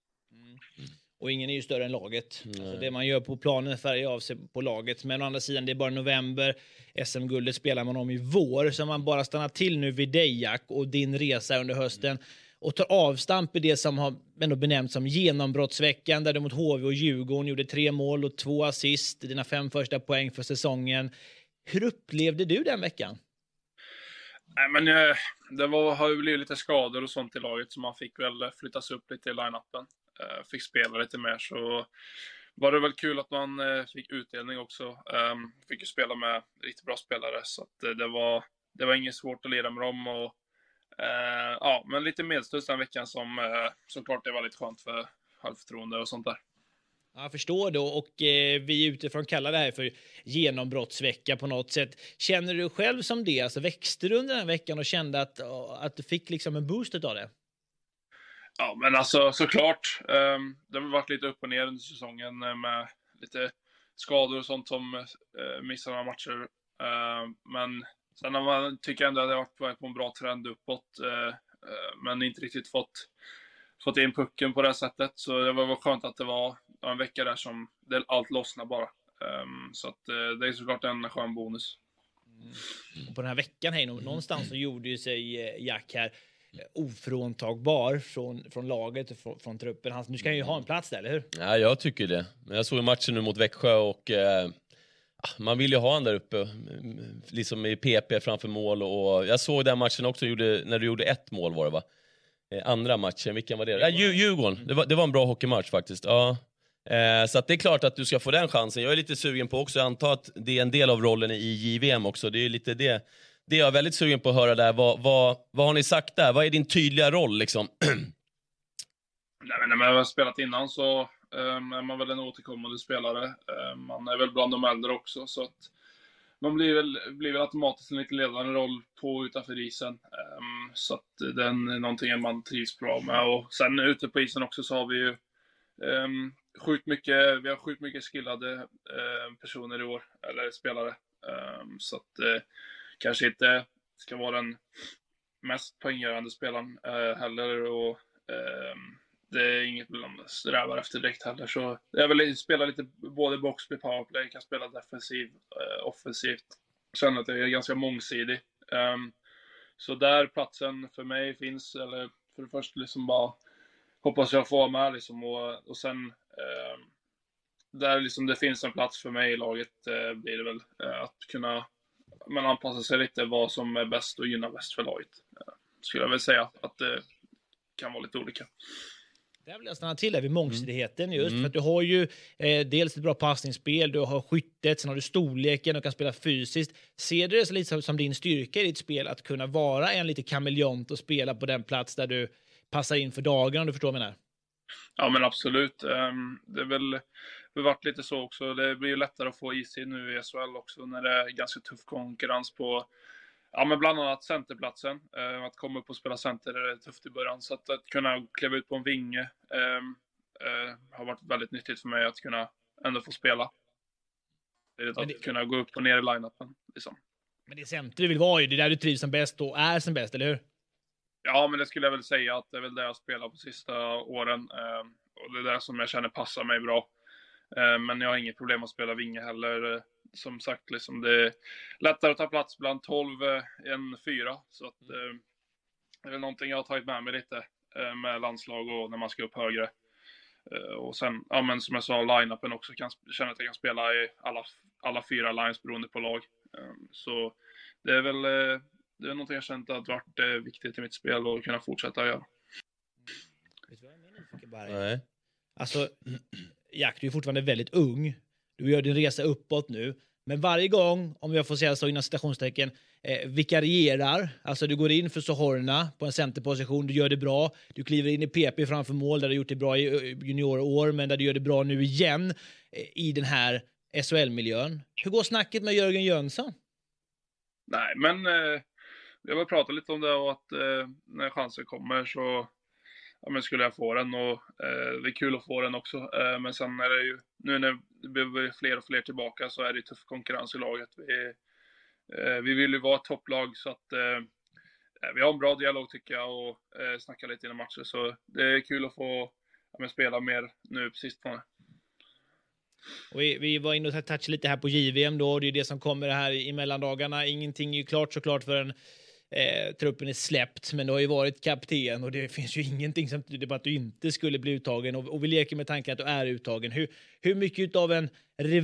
Och ingen är ju större än laget. Alltså det man gör på planen färgar av sig på laget. Men å andra sidan, det är bara november. SM-guldet spelar man om i vår. Så man bara stannar till nu vid dig, Jack, och din resa under hösten. Och tar avstamp i det som har ändå benämnts som genombrottsveckan. Där du mot HV och Djurgården gjorde 3 mål och 2 assist. Dina 5 första poäng för säsongen. Hur upplevde du den veckan? Nej, men det har ju blivit lite skador och sånt i laget, så man fick väl flyttas upp lite i line-upen. Fick spela lite mer, så var det väl kul att man fick utdelning också. Fick ju spela med riktigt bra spelare, så att det var inget svårt att leda med dem. Och, ja, men lite medstuds den veckan som såklart det var lite skönt för självförtroende och sånt där. Jag förstår då, och vi utifrån kallar det här för genombrottsvecka på något sätt. Känner du själv som det? Alltså växte du under den veckan och kände att du fick liksom en boost av det? Ja, men alltså såklart. Det har varit lite upp och ner under säsongen med lite skador och sånt som missar några matcher. Men sen har man tycker ändå att det har varit på en bra trend uppåt. Men inte riktigt fått in pucken på det sättet. Så det var skönt att det var en vecka där som allt lossnade bara. Så att det är såklart en skön bonus. Och på den här veckan här, någonstans så gjorde ju sig Jack här ofråntagbar från laget och från truppen. Nu ska han ju ha en plats där, eller hur? Ja, jag tycker det. Men jag såg matchen nu mot Växjö och man vill ju ha han där uppe liksom i PP framför mål. Och jag såg den matchen också när du gjorde 1 mål, var det va? Andra matchen, vilken var det? Ja, Djurgården. Det var en bra hockeymatch faktiskt. Ja. Så att det är klart att du ska få den chansen. Jag är lite sugen på också, jag antar att det är en del av rollen i JVM också. Det är lite det jag är väldigt sugen på att höra där. Vad har ni sagt där? Vad är din tydliga roll liksom? Nej, men när man har spelat innan så är man väl en återkommande spelare. Man är väl bland de äldre också, så att man blir väl automatiskt en lite ledande roll på och utanför isen. Så att den är någonting man trivs bra med. Och sen ute på isen också så har vi ju sjukt mycket skillade personer i år, eller spelare. Så att kanske inte ska vara den mest poänggörande spelaren heller. Och det är inget man strävar efter direkt heller. Så jag vill spela lite både boxplay, powerplay, kan spela defensiv, offensivt. Känner att jag är ganska mångsidig. Så där platsen för mig finns, eller för det första liksom bara hoppas jag får vara med liksom, och sen där liksom det finns en plats för mig i laget blir det väl att kunna anpassa sig lite vad som är bäst och gynnar bäst för laget. Skulle jag väl säga att det kan vara lite olika. Där vill jag stanna till vid mångsidigheten just för att du har ju dels ett bra passningsspel, du har skyttet, sen har du storleken och kan spela fysiskt. Ser du det så lite som din styrka i ditt spel att kunna vara en lite kameleont och spela på den plats där du passar in för dagen, om du förstår vad jag menar? Ja, men absolut. Det är väl varit lite så också. Det blir ju lättare att få is nu i SHL också när det är ganska tuff konkurrens på men bland annat centerplatsen. Att komma upp och spela center är tufft i början. Så att kunna kliva ut på en vinge har varit väldigt nyttigt för mig att kunna ändå få spela. Att kunna gå upp och ner i line-upen. Liksom. Men det center du vill vara i, det är där du trivs som bäst och är som bäst, eller hur? Ja, men det skulle jag väl säga att det är väl det jag spelar på sista åren. Och det är det som jag känner passar mig bra. Men jag har inget problem att spela vinge heller. Som sagt, liksom, det är lättare att ta plats bland 12 än 4. Så att, det är väl någonting jag har tagit med mig lite med landslag och när man ska upp högre. Och sen, ja, men som jag sa, line-upen också känner att jag kan spela i alla 4 lines beroende på lag. Så det är väl det är någonting jag känt att varit viktigt i mitt spel och kunna fortsätta göra. Vet du vad jag är nyfiken bara? Nej. Alltså, Jack, du är fortfarande väldigt ung. Du gör din resa uppåt nu. Men varje gång, om jag får säga så inom citationstecken, vikarierar, alltså du går in för Sohorna på en centerposition, du gör det bra, du kliver in i PP framför mål där du gjort det bra i juniorår, men där du gör det bra nu igen i den här SHL-miljön. Hur går snacket med Jörgen Jönsson? Nej, men jag har pratat lite om det och att när chansen kommer så men skulle jag få den och det är kul att få den också. Men sen är det ju, nu när det blir fler och fler tillbaka så är det tuff konkurrens i laget. Vi vill ju vara ett topplag så att vi har en bra dialog tycker jag och snacka lite innan matcher. Så det är kul att få spela mer nu precis på. Och vi var inne och touchade lite här på JVM då, och det är det som kommer här i mellandagarna. Ingenting är ju klart såklart förrän truppen är släppt, men du har ju varit kapten och det finns ju ingenting som tyder på att du inte skulle bli uttagen och vi leker med tanken att du är uttagen. Hur mycket av en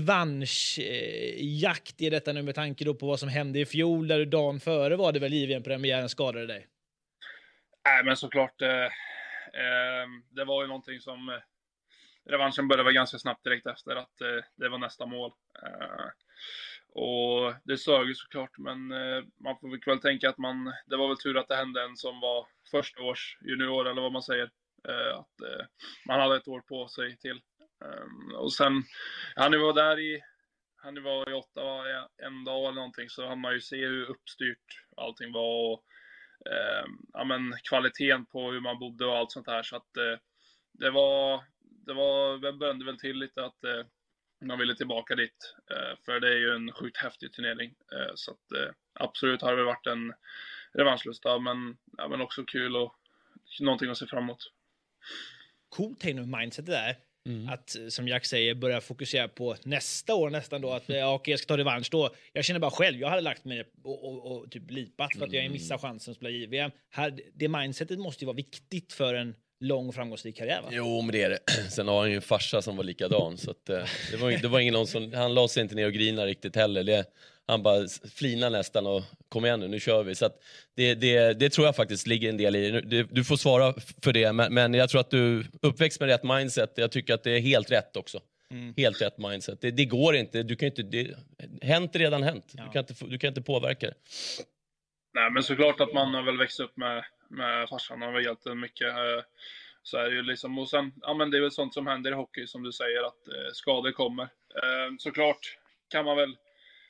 revanschjakt är detta nu med tanke då på vad som hände i fjol där du dagen före var det väl JVM-premiären skadade dig? Nej, men såklart det var ju någonting som revanschen började vara ganska snabbt direkt efter att det var nästa mål. Och det sög ju såklart, men man får väl tänka att det var väl tur att det hände en som var första års junior eller vad man säger. Att man hade ett år på sig till. Och sen, han var i 8 en dag eller någonting, så han man ju se hur uppstyrt allting var och kvaliteten på hur man bodde och allt sånt här. Så att det började väl till lite att man ville tillbaka dit. För det är ju en sjukt häftig turnering. Så att absolut har det varit en revanschlust, men också kul och någonting att se framåt. Coolt mindset det där. Att, som Jack säger, börja fokusera på nästa år nästan då. Att okej, jag ska ta revansch då. Jag känner bara själv, jag hade lagt mig och typ lipat för att jag missar chansen att spela JVM. Det mindsetet måste ju vara viktigt för en lång och framgångsrik karriär, va? Jo, men det är det. Sen har han ju en farsa som var likadan. Så att, det var ingen någon som... Han la sig inte ner och grina riktigt heller. Han bara flinar nästan och kom igen nu kör vi. Så att det tror jag faktiskt ligger en del i. Du får svara för det. Men jag tror att du uppväxt med rätt mindset. Jag tycker att det är helt rätt också. Helt rätt mindset. Det går inte. Du kan inte... Hänt redan hänt. Ja. Du kan inte påverka det. Nej, men såklart att man har väl växt upp med farsan. Han har hjälpt mycket. Så är det ju liksom, och sen, det är väl sånt som händer i hockey som du säger, att skador kommer. Såklart kan man väl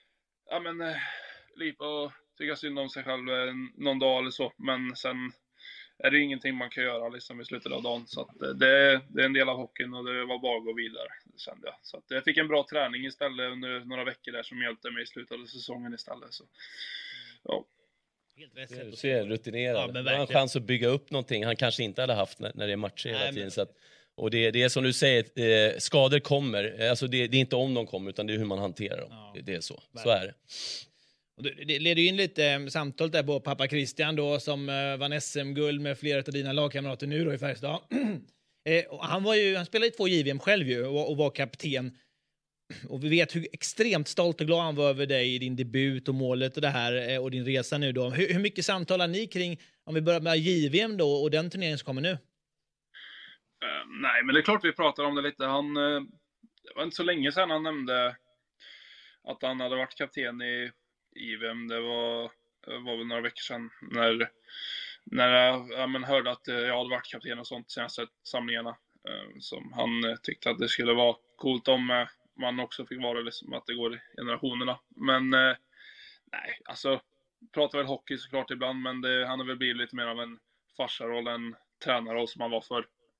lipa och tycka synd om sig själv någon dag eller så, men sen är det ingenting man kan göra liksom i slutet av dagen. Så att det är en del av hockeyn och det var bara att gå vidare, kände jag. Så att jag fick en bra träning istället under några veckor där som hjälpte mig i slutet av säsongen istället. Så, ja. Du ser rutinerad. Ja, han har en chans att bygga upp någonting han kanske inte hade haft när det är matcher hela tiden. Så att, och det är som du säger, skador kommer. Alltså det är inte om de kommer, utan det är hur man hanterar dem. Ja, det är så. Verkligen. Så är det. Och det leder ju in lite samtal där på pappa Christian då, som vann SM-guld med flera av dina lagkamrater nu då i Färjestad. Han spelade i 2 JVM själv ju och var kapten. Och vi vet hur extremt stolt och glad han var över dig i din debut och målet och det här och din resa nu då. Hur mycket samtalar ni kring, om vi börjar med JVM då och den turneringen som kommer nu? Nej, men det är klart vi pratar om det lite. Det var inte så länge sedan han nämnde att han hade varit kapten i JVM. Det var väl några veckor sedan när jag hörde att jag hade varit kapten och sånt senaste samlingarna. Som han tyckte att det skulle vara coolt om man också fick vara liksom, att det går i generationerna. Men nej, alltså pratar väl hockey såklart ibland, men han har väl blivit lite mer av en farsaroll än tränarroll som han var för.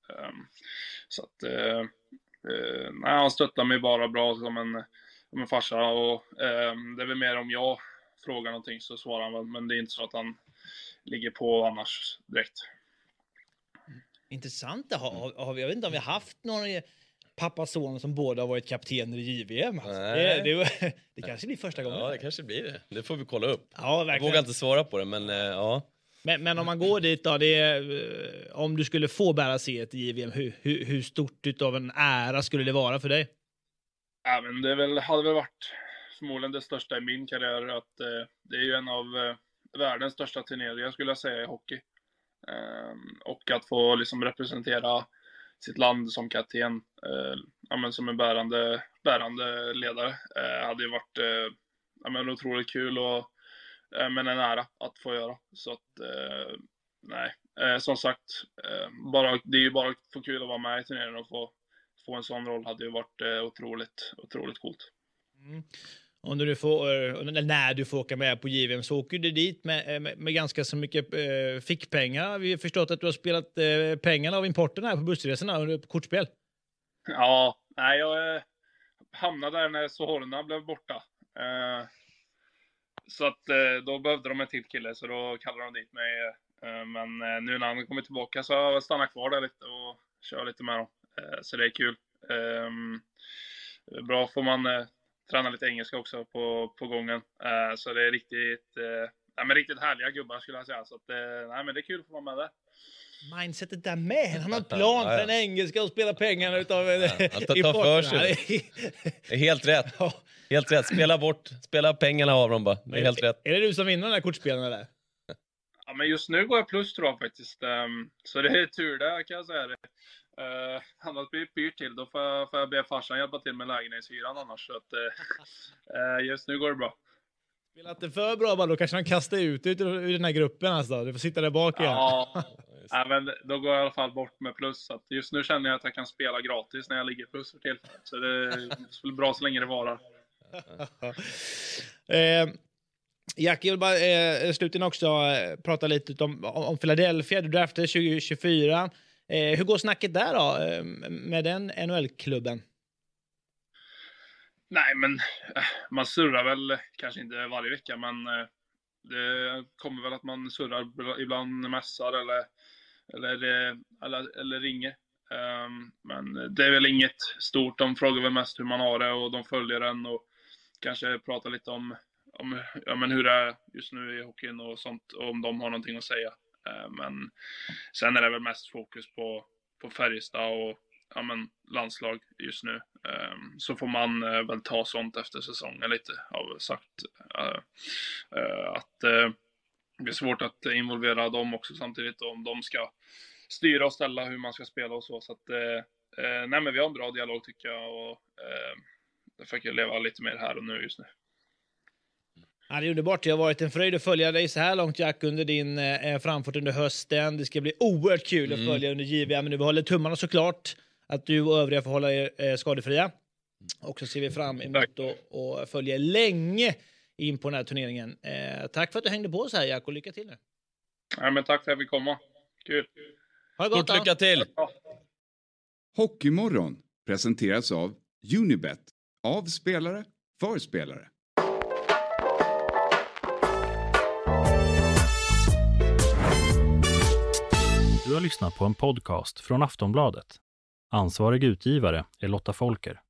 Så att nej, han stöttar mig bara bra som en farsa, och det är väl mer om jag frågar någonting så svarar han väl, men det är inte så att han ligger på annars direkt. Intressant. Jag vet inte om vi har haft någon pappa och son som båda har varit kaptener i JVM. Det kanske blir första gången. Ja, det kanske blir det. Det får vi kolla upp. Ja, jag vågar inte svara på det, men ja. Men om man går dit då, om du skulle få bära C1 i JVM, hur stort utav en ära skulle det vara för dig? Ja, men det hade väl varit förmodligen det största i min karriär. Att det är ju en av världens största turneringar skulle jag säga i hockey. Och att få liksom representera sitt land som kapten, som en bärande ledare, hade ju varit otroligt kul och men en ära att få göra. Så att som sagt, det är ju bara för kul att vara med i turneringen, och få en sån roll hade ju varit otroligt coolt. Om du när du får åka med på JVM så åker du dit med ganska så mycket fickpengar. Vi har förstått att du har spelat pengarna av importen här på bussresorna och på kortspel. Ja, nej, jag hamnade där när Sohorna blev borta. Så att då behövde de en till kille, så då kallade de dit mig. Men nu när han kommer tillbaka så har jag stannat kvar där lite och kör lite med dem. Så det är kul. Bra får man träna lite engelska också på gången. Så det är riktigt härliga gubbar skulle jag säga. Så att, men det är kul att få vara med där. Mindsetet där med. Han har en plan för en engelska och spela pengarna utav han tar för sig. Det är helt rätt. Helt rätt. Spela pengarna av dem bara. Det är helt rätt. Är det du som vinner den här kortspelarna där? Ja, men just nu går jag plus tror jag faktiskt. Så det är tur där kan jag säga det. Annars blir det pyrt till. Då får jag be farsan hjälpa till med lägenhetshyran annars. Så att, just nu går det bra. Spelar inte för bra bara, då kanske han kastar ut ur den här gruppen alltså. Du får sitta där bak igen. Ja, men då går jag i alla fall bort med plus. Så att just nu känner jag att jag kan spela gratis när jag ligger plus för tillfället. Så det är bra så länge det varar. Jack, jag vill bara slutligen också prata lite om Philadelphia. Du draftade 2024. Hur går snacket där då med den NHL-klubben? Nej, men man surrar väl kanske inte varje vecka, men det kommer väl att man surrar ibland, mässar eller ringer. Men det är väl inget stort. De frågar väl mest hur man har det och de följer den och kanske pratar lite om hur det är just nu i hockeyn och sånt, och om de har någonting att säga. Men sen är det väl mest fokus på Färjestad och landslag just nu. Så får man väl ta sånt efter säsongen lite, har sagt. Att det är svårt att involvera dem också samtidigt om de ska styra och ställa hur man ska spela och så. Så att, men vi har en bra dialog tycker jag, och jag försöker leva lite mer här och nu just nu. Ja, det är underbart. Det har varit en fröjd att följa dig så här långt, Jack, under din framfart under hösten. Det ska bli oerhört kul att följa under JVM. Men nu håller tummarna såklart att du och övriga får hålla er skadefria. Och så ser vi fram emot och följa länge in på den här turneringen. Tack för att du hängde på så här, Jack, och lycka till nu. Ja, men tack för att vi kom. Kul. Ha det gott, stort lycka till. Hockeymorgon presenteras av Unibet. Av spelare, för spelare. Du har lyssnat på en podcast från Aftonbladet. Ansvarig utgivare är Lotta Folker.